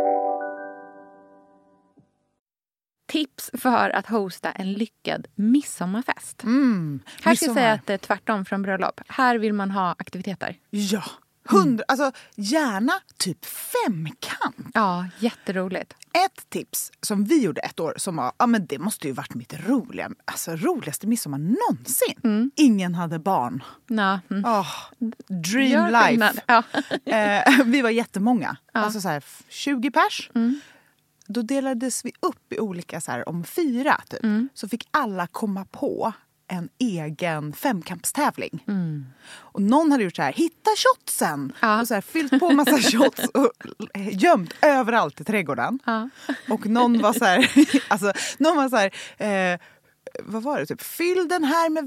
Tips för att hosta en lyckad midsommarfest. Mm, här ska jag säga att det är tvärtom från bröllop. Här vill man ha aktiviteter. Ja, hundra, mm. alltså gärna typ femkant. Ja, jätteroligt. Ett tips som vi gjorde ett år som var, ja men det måste ju varit mitt roliga, alltså roligaste midsommar någonsin. Mm. Ingen hade barn. Nah. Mm. Oh, dream life. Ja. eh, vi var jättemånga, ja. Alltså så här tjugo pers. Mm. Då delades vi upp i olika så här, om fyra typ. Mm. Så fick alla komma på en egen femkampstävling. Mm. Och någon hade gjort så här, hitta shotsen. Ja. Och så här, fyllt på massa shots och gömt överallt i trädgården. Ja. Och någon var så här, alltså, någon var så här, eh, vad var det typ, fyll den här med vatten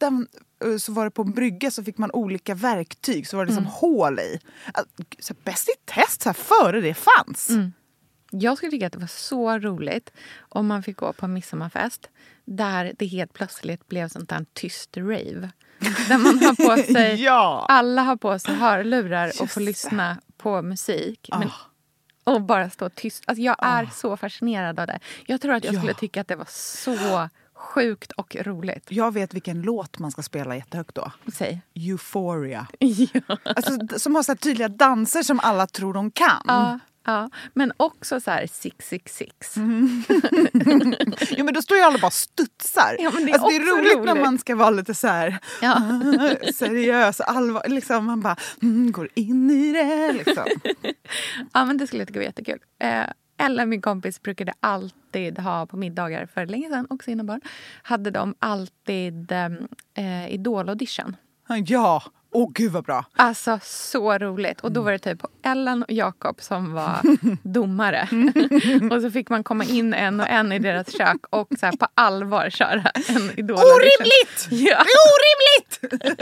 den, så var det på en brygga så fick man olika verktyg. Så var det liksom mm. hål i. Så bäst i test så här, före det fanns. Mm. Jag skulle tycka att det var så roligt om man fick gå på en midsommarfest där det helt plötsligt blev sånt där tyst rave. Där man har på sig, ja. alla har på sig hörlurar och får lyssna på musik. Men, och bara stå tyst. Alltså jag är oh. så fascinerad av det. Jag tror att jag ja. skulle tycka att det var så sjukt och roligt. Jag vet vilken låt man ska spela jättehögt då. Säg. Euphoria. Ja. Alltså, som har så här tydliga danser som alla tror de kan. Ja. Ja, men också så här sex sex sex. Mm. Ja, men då står ju alla bara studsar. Ja, men det är, alltså, det är roligt, roligt när man ska vara lite så här ja. seriös, allvar, liksom man bara mm, går in i det liksom. Ja, men det skulle jag tycka var jättekul. Eh, Eller min kompis brukade alltid ha på middagar för länge sedan, också innan barn, hade de alltid eh, Idol-audition. Ja. Åh, oh, gud vad bra. Alltså, så roligt. Och då var det typ Ellen och Jakob som var domare. Och så fick man komma in en och en i deras kök och så här på allvar köra en idol. Orimligt! Ja. Det är orimligt!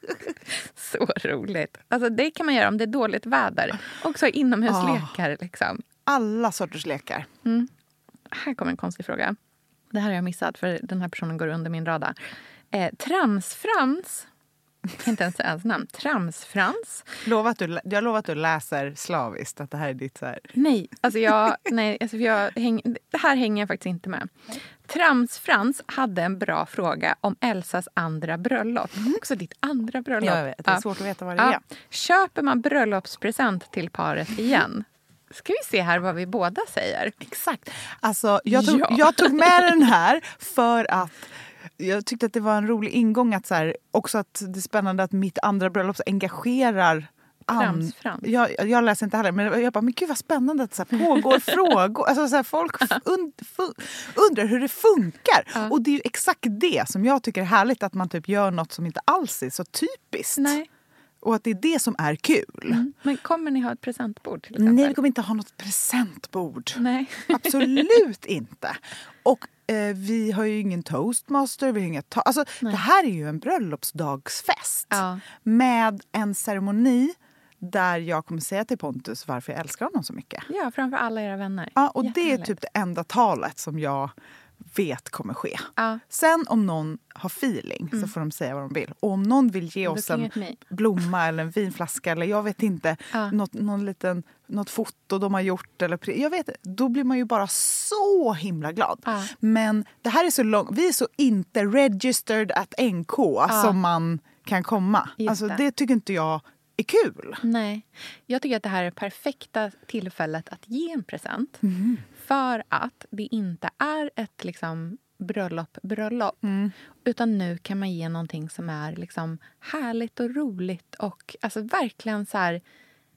Så roligt. Alltså, det kan man göra om det är dåligt väder. Också inomhuslekar oh. liksom. Alla sorters lekar. Mm. Här kommer en konstig fråga. Det här har jag missat för den här personen går under min radar. Eh, Tramsfrans. Inte ens ens namn. Tramsfrans. Lova att du, jag lovar att du läser slaviskt. Att det här är ditt så här. Nej, alltså jag, nej, alltså jag häng, det här hänger jag faktiskt inte med. Tramsfrans hade en bra fråga om Elsas andra bröllop. Mm. Också ditt andra bröllop. Jag vet, det är ja. svårt att veta vad det ja. är. Köper man bröllopspresent till paret igen? Ska vi se här vad vi båda säger. Exakt. Alltså, jag tog, ja. jag tog med den här för att jag tyckte att det var en rolig ingång att så här, också att det är spännande att mitt andra bröllop engagerar an, jag, jag läser inte heller, men jag bara, men gud vad spännande att så här, pågår frågor, alltså så här, folk und, fun, undrar hur det funkar. Ja. Och det är ju exakt det som jag tycker är härligt, att man typ gör något som inte alls är så typiskt. Nej. Och att det är det som är kul. Mm. Men kommer ni ha ett presentbord till exempel? Nej, vi kommer inte ha något presentbord. Nej. Absolut inte. Och eh, vi har ju ingen toastmaster. Vi har inga ta- alltså, det här är ju en bröllopsdagsfest. Ja. Med en ceremoni där jag kommer säga till Pontus varför jag älskar honom så mycket. Ja, framför alla era vänner. Ja, och det är typ det enda talet som jag vet kommer ske. Ja. Sen om någon har feeling mm. så får de säga vad de vill. Och om någon vill ge oss en blomma eller en vinflaska eller jag vet inte, ja. något, någon liten, något foto de har gjort eller jag vet, då blir man ju bara så himla glad. Ja. Men det här är så långt, vi är så inte registered at N K ja. som man kan komma. Just alltså det. det tycker inte jag är kul. Nej, jag tycker att det här är perfekta tillfället att ge en present. Mm. För att det inte är ett liksom bröllop, bröllop. Mm. Utan nu kan man ge någonting som är liksom härligt och roligt. Och alltså verkligen så här,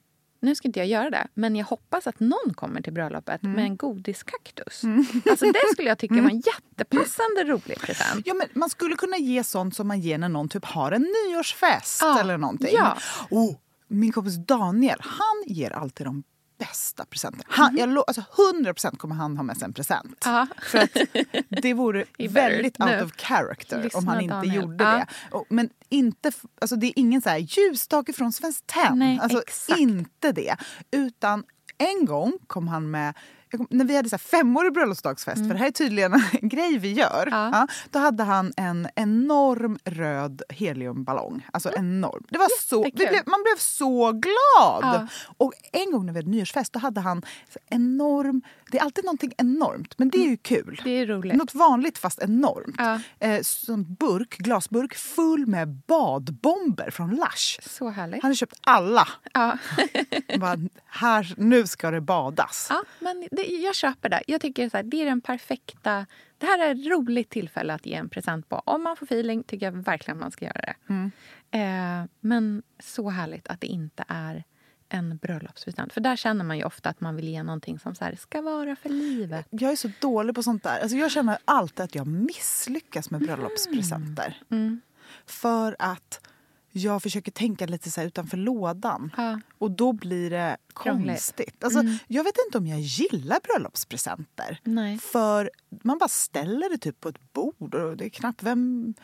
nu ska inte jag göra det, men jag hoppas att någon kommer till bröllopet mm. med en godiskaktus. Mm. Alltså det skulle jag tycka var en jättepassande rolig present. Ja, men man skulle kunna ge sånt som man ger när någon typ har en nyårsfest ja. eller någonting. Ja. Oh, min kompis Daniel, han ger alltid de bästa presenter. Han, mm. jag, alltså hundra procent kommer han ha med sig en present. Ja. För att det vore väldigt out of character Lyssna om han inte Daniel. gjorde ja. det. Och, men inte, alltså det är ingen så här ljusstake från Svenskt Tenn. Nej, alltså exakt. inte det. Utan en gång kom han med, kom, när vi hade så här femårig bröllopsdagsfest, mm. för det här är tydligen en grej vi gör. Ja. Ja, då hade han en enorm röd heliumballong. Alltså mm. enorm. Det var så, vi blev, man blev så glad. Ja. Och en gång när vi hade nyårsfest, då hade han enorm, det är alltid någonting enormt, men det är ju kul. Det är roligt. Något vanligt fast enormt. Ja. Eh, som burk, glasburk full med badbomber från Lush. Så härligt. Han har köpt alla. Ja. Bara, här, nu ska det badas. Ja, men det, jag köper det. Jag tycker så här, det är den perfekta. Det här är ett roligt tillfälle att ge en present på. Om man får feeling tycker jag verkligen att man ska göra det. Mm. Eh, men så härligt att det inte är en bröllopspresent. För där känner man ju ofta att man vill ge någonting som så här, ska vara för livet. Jag är så dålig på sånt där. Alltså jag känner alltid att jag misslyckas med bröllopspresenter. Mm. Mm. För att jag försöker tänka lite så här utanför lådan. Ja. Och då blir det konstigt. Alltså, mm. Jag vet inte om jag gillar bröllopspresenter. Nej. För man bara ställer det typ på ett bord. Och det är knappt vem...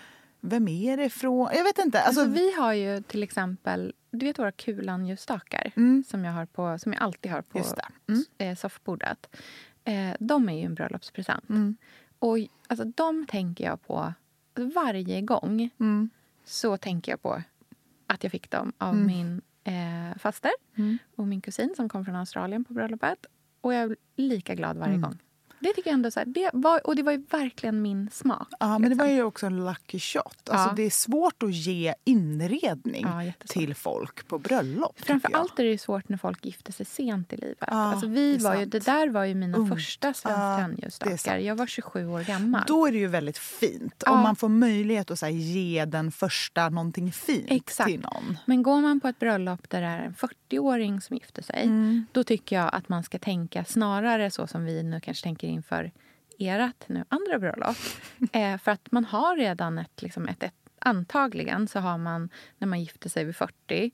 vem är det ifrån? Jag vet inte. Alltså, Alltså, vi har ju till exempel, du vet våra kulanljusstakar Mm. som jag har på, som jag alltid har på Just det. Mm. eh, soffbordet. Eh, de är ju en bröllopspresent. Mm. Och alltså, de tänker jag på alltså, varje gång. Mm. Så tänker jag på att jag fick dem av Mm. min eh, faster Mm. och min kusin som kom från Australien på bröllopet. Och jag är lika glad varje Mm. gång. Det tycker jag ändå så här, det var, och det var ju verkligen min smak. Ja, men det liksom. var ju också en lucky shot. Alltså, Ja. Det är svårt att ge inredning Ja, jättesvårt. till folk på bröllop. Framför tycker jag. allt är det svårt när folk gifter sig sent i livet. Ja, alltså vi det är var ju, sant. det där var ju mina Ungt. första Ja, svenska det är tandljusstakar. sant. Jag var tjugosju år gammal. Då är det ju väldigt fint Ja. om man får möjlighet att så här, ge den första någonting fint Exakt. till någon. Men går man på ett bröllop där det är en fyrtioåring som gifter sig, Mm. då tycker jag att man ska tänka snarare så som vi nu kanske tänker inför ert nu andra bröllop. eh, för att man har redan ett, liksom ett, ett, antagligen så har man när man gifter sig vid fyrtio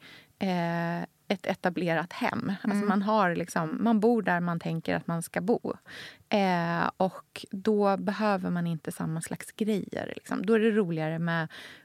eh, ett etablerat hem. Alltså man, har liksom, man bor där man tänker att man ska bo. Eh, och då behöver man inte samma slags grejer. Liksom. Då är det roligare med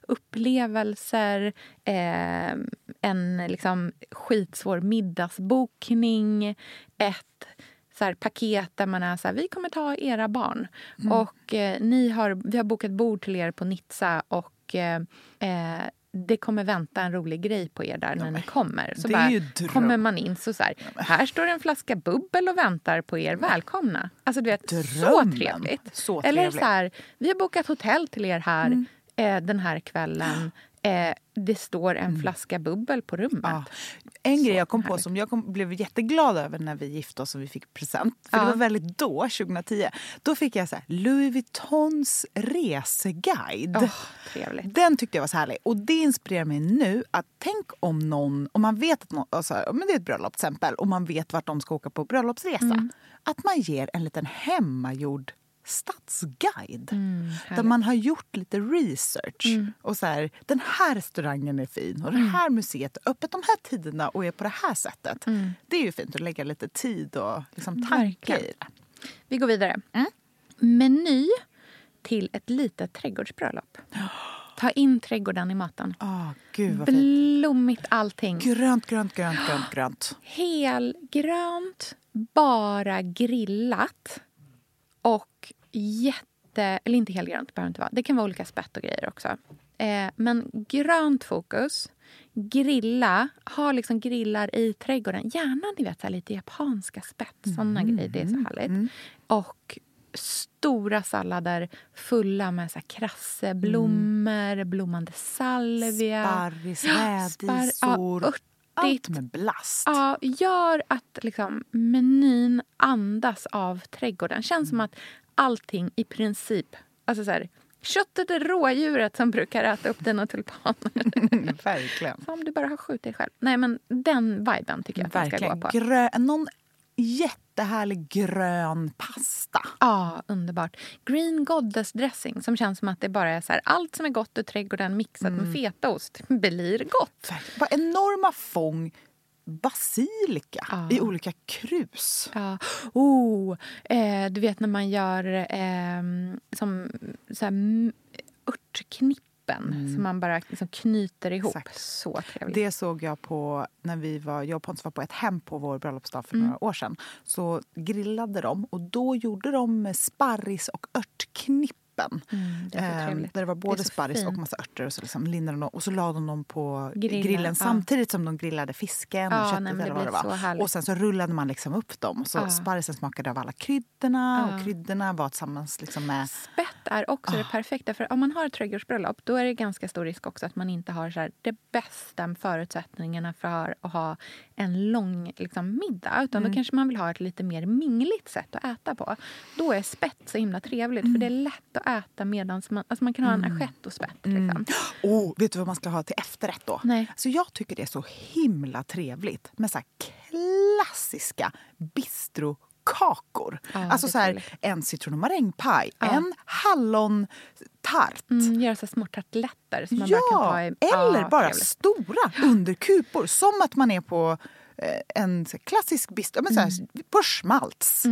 upplevelser, eh, en liksom, skitsvår middagsbokning, ett så här, paket där man är så här, vi kommer ta era barn. Mm. Och eh, ni har, vi har bokat bord till er på Nizza och eh, eh, det kommer vänta en rolig grej på er där när ni kommer. Så det är bara, ju dröm. kommer man in så, så här, här står en flaska bubbel och väntar på er. Välkomna. Alltså du vet, så Drömmen. trevligt. Så Eller trevligt. så här, vi har bokat hotell till er här Mm. eh, den här kvällen. Eh, det står en flaska bubbel på rummet. Ja. En grej jag kom på härligt. som jag kom, blev jätteglad över när vi gifte oss och vi fick present. För Ja. det var väldigt då, tjugohundratio. Då fick jag så här, Louis Vuittons reseguide. Åh, trevligt. Den tyckte jag var så härlig. Och det inspirerar mig nu att tänk om någon, om man vet att någon, alltså, men det är ett bröllop till exempel, och man vet vart de ska åka på bröllopsresa. Mm. Att man ger en liten hemmagjord stadsguide. Mm, där härligt. man har gjort lite research. Mm. Och så här, den här restaurangen är fin och det här museet är öppet de här tiderna och är på det här sättet. Mm. Det är ju fint att lägga lite tid och liksom tanke Verkligen. i det. Vi går vidare. Mm. Meny till ett litet trädgårdsbröllop. Ta in trädgården i maten. Åh, gud vad fint. Blommigt allting. Grönt, grönt, grönt, grönt, grönt. Helgrönt, bara grillat. Och jätte... Eller inte helgrönt, behöver inte vara. Det kan vara olika spett och grejer också. Eh, men grönt fokus. Grilla. Ha liksom grillar i trädgården. Gärna ni vet, så här, lite japanska spett. Såna grejer. Det är så härligt. Mm. Och stora sallader fulla med så här krasseblommor, mm. blommande salvia. Sparris, Spar- rädisor. ja, örtigt. Allt med blast. Ja, gör att liksom, menyn andas av trädgården. Känns som att allting i princip... Alltså så här, köttet är rådjuret som brukar äta upp dina tulpaner. Verkligen. Som du bara har skjutit själv. Nej, men den viben tycker jag att man ska gå Verkligen. på. Grö- någon jättehärlig grön pasta. Ja, underbart. Green Goddess dressing som känns som att det bara är så här, allt som är gott ur trädgården mixat Mm. med fetaost blir gott. Bara enorma fång basilika Ja. i olika krus. Ja. Oh, eh, du vet när man gör eh, som så här, m- örtknippen som man bara liksom knyter ihop. Exakt. Så trevligt. Det såg jag på när vi var, jag och Pontus var på ett hem på vår bröllopsdag för Mm. några år sedan. Så grillade de och då gjorde de sparris och örtknippen. Mm, det är så Ehm, trevligt. där det var både Det är så sparris och fint. massa örter och så liksom lindade de dem, och så la de dem på Grillen, grillen ja. samtidigt som de grillade fisken och Ja, köttet nej, men det eller vad det blir var. så härligt. Och sen så rullade man liksom upp dem och så Ja. sparrisen smakade av alla kryddorna Ja. och kryddorna var tillsammans liksom med Spett är också Ah. det perfekta. För om man har ett trädgårdsbröllop då är det ganska stor risk också att man inte har så här, det bästa förutsättningarna för att ha en lång liksom, middag. Utan Mm. då kanske man vill ha ett lite mer mingligt sätt att äta på. Då är spett så himla trevligt. För det är lätt att äta medan man, alltså man kan ha en assiett och spett. Liksom. Oh, vet du vad man ska ha till efterrätt då? Nej. Så jag tycker det är så himla trevligt med så här klassiska bistrokakor. Ja, alltså det är så här, trevligt. en citron och marängpaj, Ja. en hallontart. Mm, göra så små tarteletter som man bara kan Ja, ta i. eller Ja, bara trevligt. stora underkupor. Som att man är på eh, en så här klassisk bistro, men så här, på schmaltz. Mm.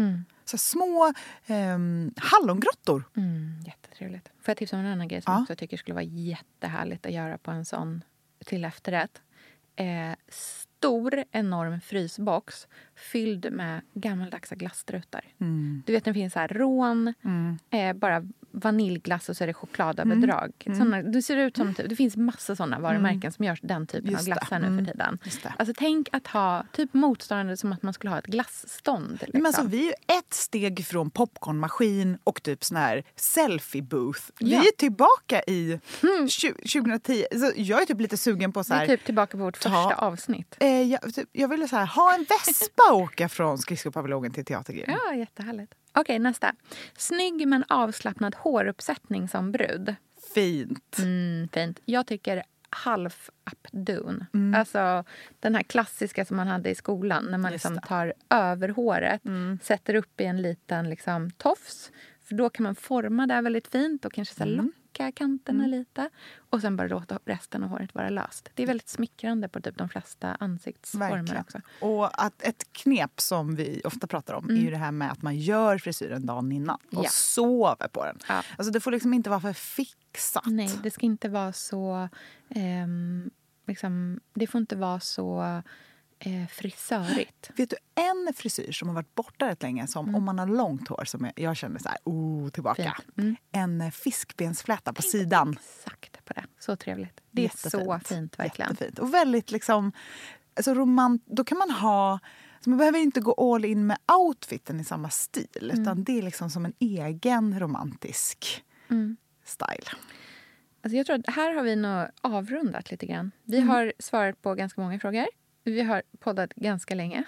så små eh, hallongrottor. Mm, jättetrevligt. Får jag tipsa om en annan grej som Ja. jag också tycker skulle vara jättehärligt att göra på en sån till efterrätt? Eh, stor, enorm frysbox fylld med gammaldags glasstrutar. Mm. Du vet, det finns så här rån, Mm. eh, bara vaniljglass och så är det chokladöverdrag. Mm. Såna, det ser ut som typ, det finns massa såna varumärken Mm. som gör den typen Just av glassar det. nu Mm. för tiden. Just det. Alltså tänk att ha typ motsvarande som att man skulle ha ett glassstånd. Liksom. Men alltså, vi är ju ett steg från popcornmaskin och typ sån här selfie booth. Vi Ja. är tillbaka i tjugo tjugohundratio. Så jag är typ lite sugen på så Vi här. är typ tillbaka på vårt ta- första avsnitt. Eh, jag, typ, jag ville så här, ha en vespa och åka från skridskopaviljongen till teatergrejen. Ja, jättehärligt. Okej, nästa. Snygg men avslappnad håruppsättning som brud. Fint. Mm, fint. Jag tycker half updoon. Mm. Alltså den här klassiska som man hade i skolan. När man Just liksom det. tar över håret. Mm. Sätter upp i en liten liksom, tofs. För då kan man forma det väldigt fint. Och kanske så här, Mm. locka kanterna lite. Och sen bara låta resten av håret vara löst. Det är väldigt smickrande på typ de flesta ansiktsformer Verkligen. också. Och att ett knep som vi ofta pratar om är ju det här med att man gör frisyren dagen innan och Ja. sover på den. Ja. Alltså det får liksom inte vara för fixat. Nej, det ska inte vara så... ehm, liksom, det får inte vara så eh, frisörigt. Vet du, en frisyr som har varit borta rätt länge, som om man har långt hår, som jag, jag känner så här, oh, tillbaka. Fint. Mm. En eh, fiskbensfläta på sidan. Exakt på det. Så trevligt. Det är Jättefint. så fint, verkligen. Jättefint. Och väldigt liksom, alltså romant, då kan man ha, så man behöver inte gå all in med outfiten i samma stil, Mm. utan det är liksom som en egen romantisk Mm. style. Alltså jag tror att här har vi nog avrundat lite grann. Vi Mm. har svarat på ganska många frågor. Vi har poddat ganska länge.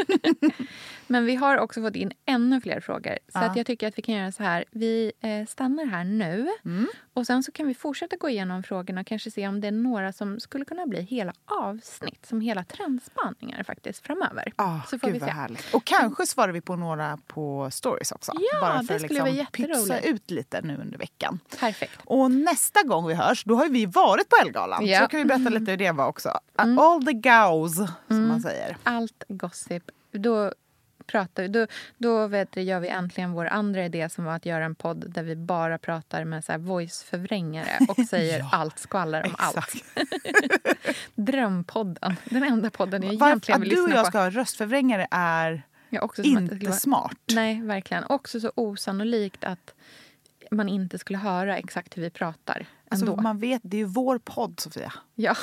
Men vi har också fått in ännu fler frågor. Så Ja. att jag tycker att vi kan göra så här. Vi eh, stannar här nu. Mm. Och sen så kan vi fortsätta gå igenom frågorna och kanske se om det är några som skulle kunna bli hela avsnitt. Som hela trendspaningar faktiskt framöver. Ah, så får gud vi vad se. härligt. Och kanske svarar vi på några på stories också. Ja, bara det för att skulle vara liksom pytsa jätteroligt. ut lite nu under veckan. Perfekt. Och nästa gång vi hörs, då har vi varit på Ellegalan. Ja. Så kan vi berätta lite hur det var också. All the gauze, som man säger. Allt gossip. Då pratar vi, då, då vet du, gör vi äntligen vår andra idé som var att göra en podd där vi bara pratar med så här voice-förvrängare och säger Ja, allt skvaller om allt. Exakt. Drömpodden. Den enda podden jag Varför egentligen att vill du och lyssna jag på. ska ha röstförvrängare är Ja, också som att det skulle inte vara- smart. Nej, verkligen. Också så osannolikt att man inte skulle höra exakt hur vi pratar Alltså, ändå. man vet, det är ju vår podd, Sofia. Ja,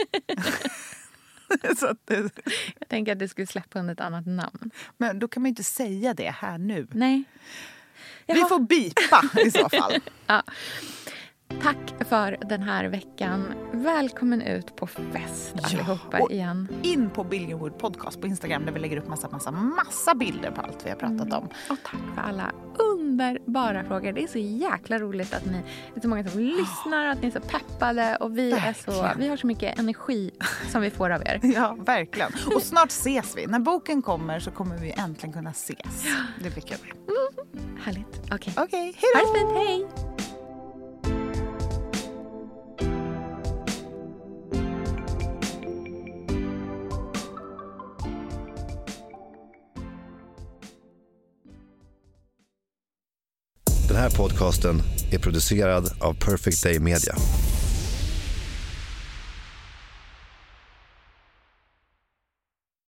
Så att, det- jag tänker att det skulle släppa under ett annat namn. men då kan man ju inte säga det här nu. Nej. Vi Jaha. får bipa i så fall. Ja. Tack för den här veckan. Välkommen ut på fest allihopa och igen. In på Billionwood podcast på Instagram där vi lägger upp massa, massa, massa bilder på allt vi har pratat om. Och tack för alla underbara frågor. Det är så jäkla roligt att ni är så många som lyssnar, att ni är så peppade och vi är så, Verkligen. vi har så mycket energi som vi får av er. Ja, verkligen. Och snart ses vi. När boken kommer så kommer vi äntligen kunna ses. Det blir kul. Härligt. Okej. Okej, hej Ha då! det fint. Hej! Den här podcasten är producerad av Perfect Day Media.